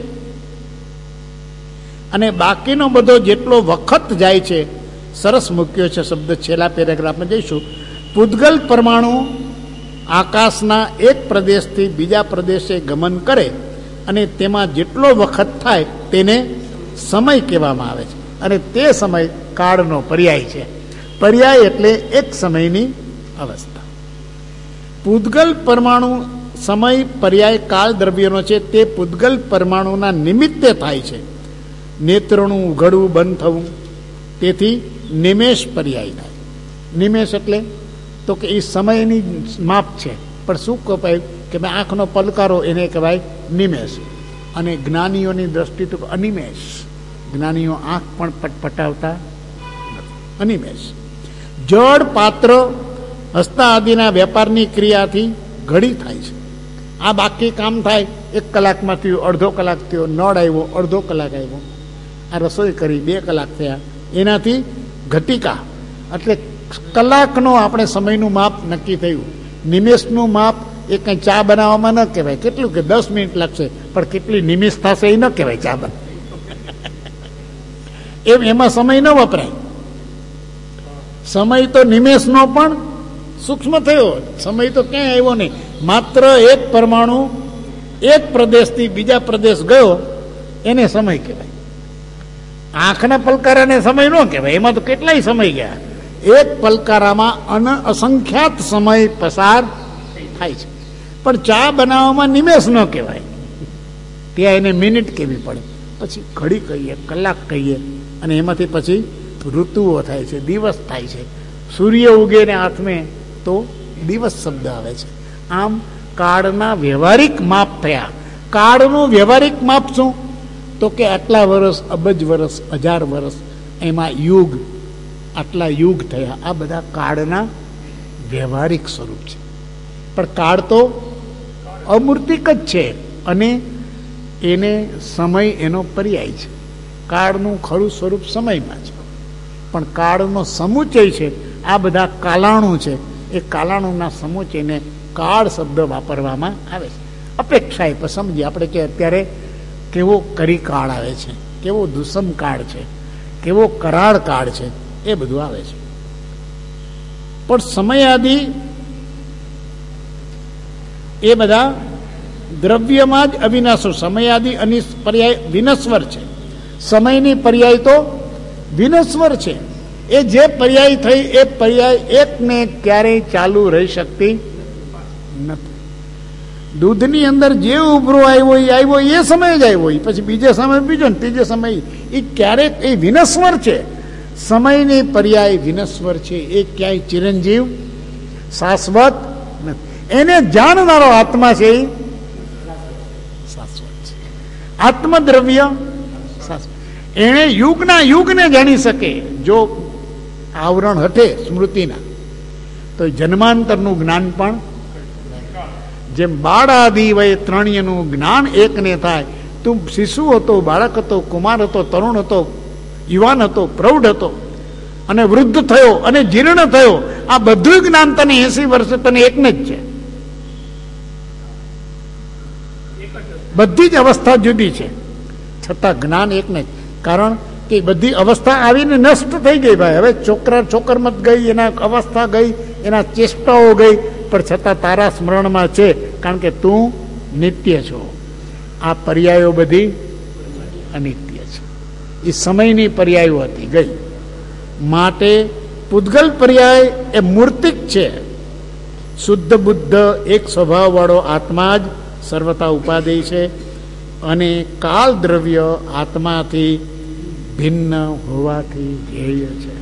અને બાકીનો બધો જેટલો વખત જાય છે, સરસ મૂક્યો છે શબ્દ, છેલ્લા પેરેગ્રાફમાં જઈશું. પૂતગલ પરમાણુ આકાશના એક પ્રદેશથી બીજા પ્રદેશે ગમન કરે અને તેમાં જેટલો વખત થાય તેને સમય કહેવામાં આવે છે અને તે સમય કાળનો પર્યાય છે. પર્યાય એટલે એક સમયની અવસ્થા. પૂતગલ પરમાણુ સમય પર્યાય કાળ દ્રવ્યનો છે, તે પૂતગલ પરમાણુના નિમિત્તે થાય છે. નેત્રોનું ઉઘડવું બંધ થવું, તેથી નિમેષ પર્યાય થાય. નિમેષ એટલે તો કે એ સમયની માપ છે, પણ શું કહેવાય કે ભાઈ આંખનો પલકારો એને કહેવાય નિમેષ. અને જ્ઞાનીઓની દ્રષ્ટિ તો અનિમેષ, જ્ઞાનીઓ આંખ પણ પટપટાવતા અનિમેષ. જળ પાત્ર હસ્તા આદિના વેપારની ક્રિયાથી ઘડી થાય છે. આ બાકી કામ થાય એક કલાકમાં થયું, અડધો કલાક થયો, નળ આવ્યો, અડધો કલાક આવ્યો, આ રસોઈ કરી બે કલાક થયા, એનાથી ઘટિકા એટલે કલાકનો આપણે સમયનું માપ નક્કી થયું. નિમેષનું માપ એ કંઈ ચા બનાવવામાં ન કહેવાય, કેટલું કે દસ મિનિટ લાગશે, પણ કેટલી નિમેષ થશે એ ન કહેવાય ચા બન એમ એમાં સમય ન વપરાય. સમય તો નિમેષનો પણ સૂક્ષ્મ થયો, સમય તો ક્યાંય આવ્યો નહીં. માત્ર એક પરમાણુ એક પ્રદેશથી બીજા પ્રદેશ ગયો એને સમય કહેવાય. આંખના પલકારાને સમય ન કહેવાય, એમાં તો કેટલાય સમય ગયા. એક પલકારામાં અન અસંખ્યાત સમય પસાર થાય છે, પણ ચા બનાવવામાં નિમેષ ન કહેવાય, ત્યાં એને મિનિટ કહેવી પડે, પછી ઘડી કહીએ, કલાક કહીએ, અને એમાંથી પછી ઋતુઓ થાય છે, દિવસ થાય છે. સૂર્ય ઉગે ને હાથમે તો દિવસ શબ્દ આવે છે. આમ કાળના વ્યવહારિક માપ થયા. કાળનું વ્યવહારિક માપ શું? તો કે આટલા વર્ષ, અબજ વર્ષ, હજાર વર્ષ, એમાં યુગ, આટલા યુગ થયા. આ બધા કાળના વ્યવહારિક સ્વરૂપ છે. પણ કાળ તો અમૂર્તિક જ છે અને એને સમય એનો પર્યાય છે. કાળનું ખરું સ્વરૂપ સમયમાં છે, પણ કાળનો સમુચય છે. આ બધા કાલાણુ છે, એ કાલાણુના સમુચયને કાળ શબ્દ વાપરવામાં આવે છે. અપેક્ષા એ સમજીએ આપણે કે અત્યારે કેવો કરી કાળ આવે છે, કેવો દુષમ કાળ છે, કેવો કરાળ કાળ છે, એ બધું આવે છે. પણ સમયાદિ એ બધા દ્રવ્યમાં જ અવિનાશો. સમયાદિ અને પર્યાય વિનશ્વર છે. સમયની પર્યાય તો વિનશ્વર છે. એ જે પર્યાય થઈ એ પર્યાય એકને ક્યારેય ચાલુ રહી શકતી નથી. દૂધની અંદર જે ઉભરો આવ્યો એ આવ્યો એ સમય જ આવ્યો, પછી બીજે સમય બીજો ને ત્રીજે સમય એ ક્યારેક એ વિનશ્વર છે. સમયની પર્યાય વિનશ્વર છે, એ ક્યાંય ચિરંજીવ શાશ્વત નથી. એને જાણનારો આત્મા છે એ શાશ્વત છે. આત્મદ્રવ્ય શાશ્વત. એણે યુગના યુગને જાણી શકે. જો આવરણ હટે સ્મૃતિના તો જન્માંતરનું જ્ઞાન પણ, જેમ બાળાદિ વય ત્રણ્યનું જ્ઞાન એકને થાય. તું શિશુ હતો, બાળક હતો, કુમાર હતો, તરુણ હતો, યુવાન હતો, પ્રૌઢ હતો અને વૃદ્ધ થયો અને જીર્ણ થયો. આ બધું જ્ઞાન તને એસી વર્ષે તને એકને જ છે. બધી જ અવસ્થા જુદી છે છતાં જ્ઞાન એકને જ. કારણ કે બધી અવસ્થા આવીને નષ્ટ થઈ ગઈ ભાઈ. હવે છોકરા છોકરમત ગઈ, એના અવસ્થા ગઈ, એના ચેષ્ટાઓ ગઈ, પણ છતાં તારા સ્મરણમાં છે. કારણ કે તું નિત્ય છો. આ પર્યાયો બધી અનિત્ય છે. એ સમયની પર્યાયો હતી, ગઈ. માટે પૂતગલ પર્યાય એ મૂર્તિક છે. શુદ્ધ બુદ્ધ એક સ્વભાવવાળો આત્મા જ સર્વતા ઉપાદેય છે અને કાળ દ્રવ્ય આત્માથી ભિન્ન હોવાથી ધ્યેય છે.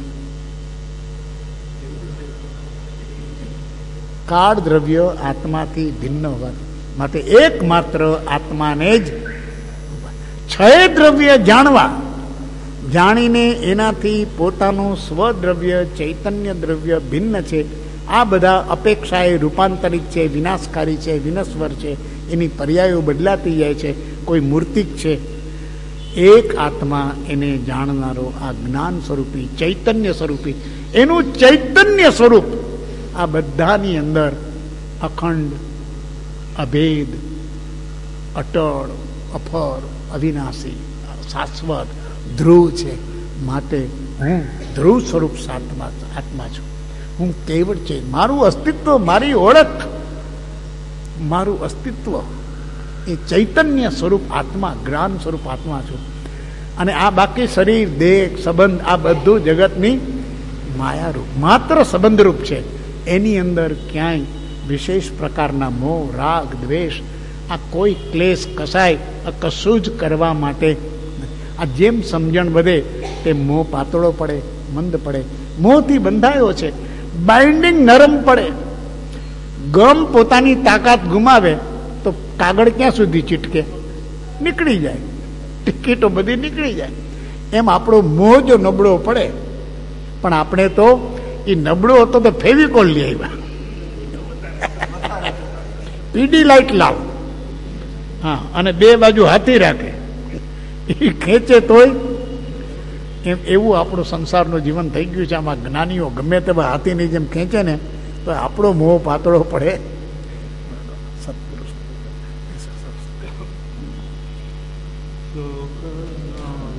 કાળ દ્રવ્ય આત્માથી ભિન્ન હોવાથી માટે એકમાત્ર આત્માને જ છય દ્રવ્ય જાણવા, જાણીને એનાથી પોતાનું સ્વદ્રવ્ય ચૈતન્ય દ્રવ્ય ભિન્ન છે. આ બધા અપેક્ષાએ રૂપાંતરિત છે, વિનાશકારી છે, વિનશ્વર છે. એની પર્યાયો બદલાતી જાય છે. કોઈ મૂર્તિક છે. એક આત્મા એને જાણનારો આ જ્ઞાન સ્વરૂપી ચૈતન્ય સ્વરૂપી એનું ચૈતન્ય સ્વરૂપ આ બધાની અંદર અખંડ, અભેદ, અટળ, અફર, અવિનાશી, શાશ્વત, ધ્રુવ છે. માટે હું ધ્રુવ સ્વરૂપ આત્મા આત્મા છું. હું કેવળ છે. મારું અસ્તિત્વ, મારી ઓળખ, મારું અસ્તિત્વ એ ચૈતન્ય સ્વરૂપ આત્મા, જ્ઞાન સ્વરૂપ આત્મા છું. અને આ બાકી શરીર, દેહ, સંબંધ આ બધું જગતની માયારૂપ, માત્ર સંબંધરૂપ છે. એની અંદર ક્યાંય વિશેષ પ્રકારના મોહ, રાગ, દ્વેષ, આ કોઈ ક્લેશ કસાય આ કશું જ કરવા માટે. આ જેમ સમજણ વધે તેમ મોહ પાતળો પડે, મંદ પડે. મોહથી બંધાયો છે, બાઇન્ડિંગ નરમ પડે. ગમ પોતાની તાકાત ગુમાવે તો કાગળ ક્યાં સુધી ચીટકે? નીકળી જાય, ટિકિટો બધી નીકળી જાય. એમ આપણો મોહ જો નબળો પડે, પણ આપણે તો એ નબળો હતો તો ફેવિકોલ લઈ આવ્યા, પીડી લાઈટ લાવ, હા, અને બે બાજુ હાથી રાખે, એ ખેંચે તોય એમ. એવું આપણું સંસારનું જીવન થઈ ગયું છે. આમાં જ્ઞાનીઓ ગમે તે હાથીની જેમ ખેંચે ને તો આપણો મોહ પાતળો પડે. સત્પુરુષ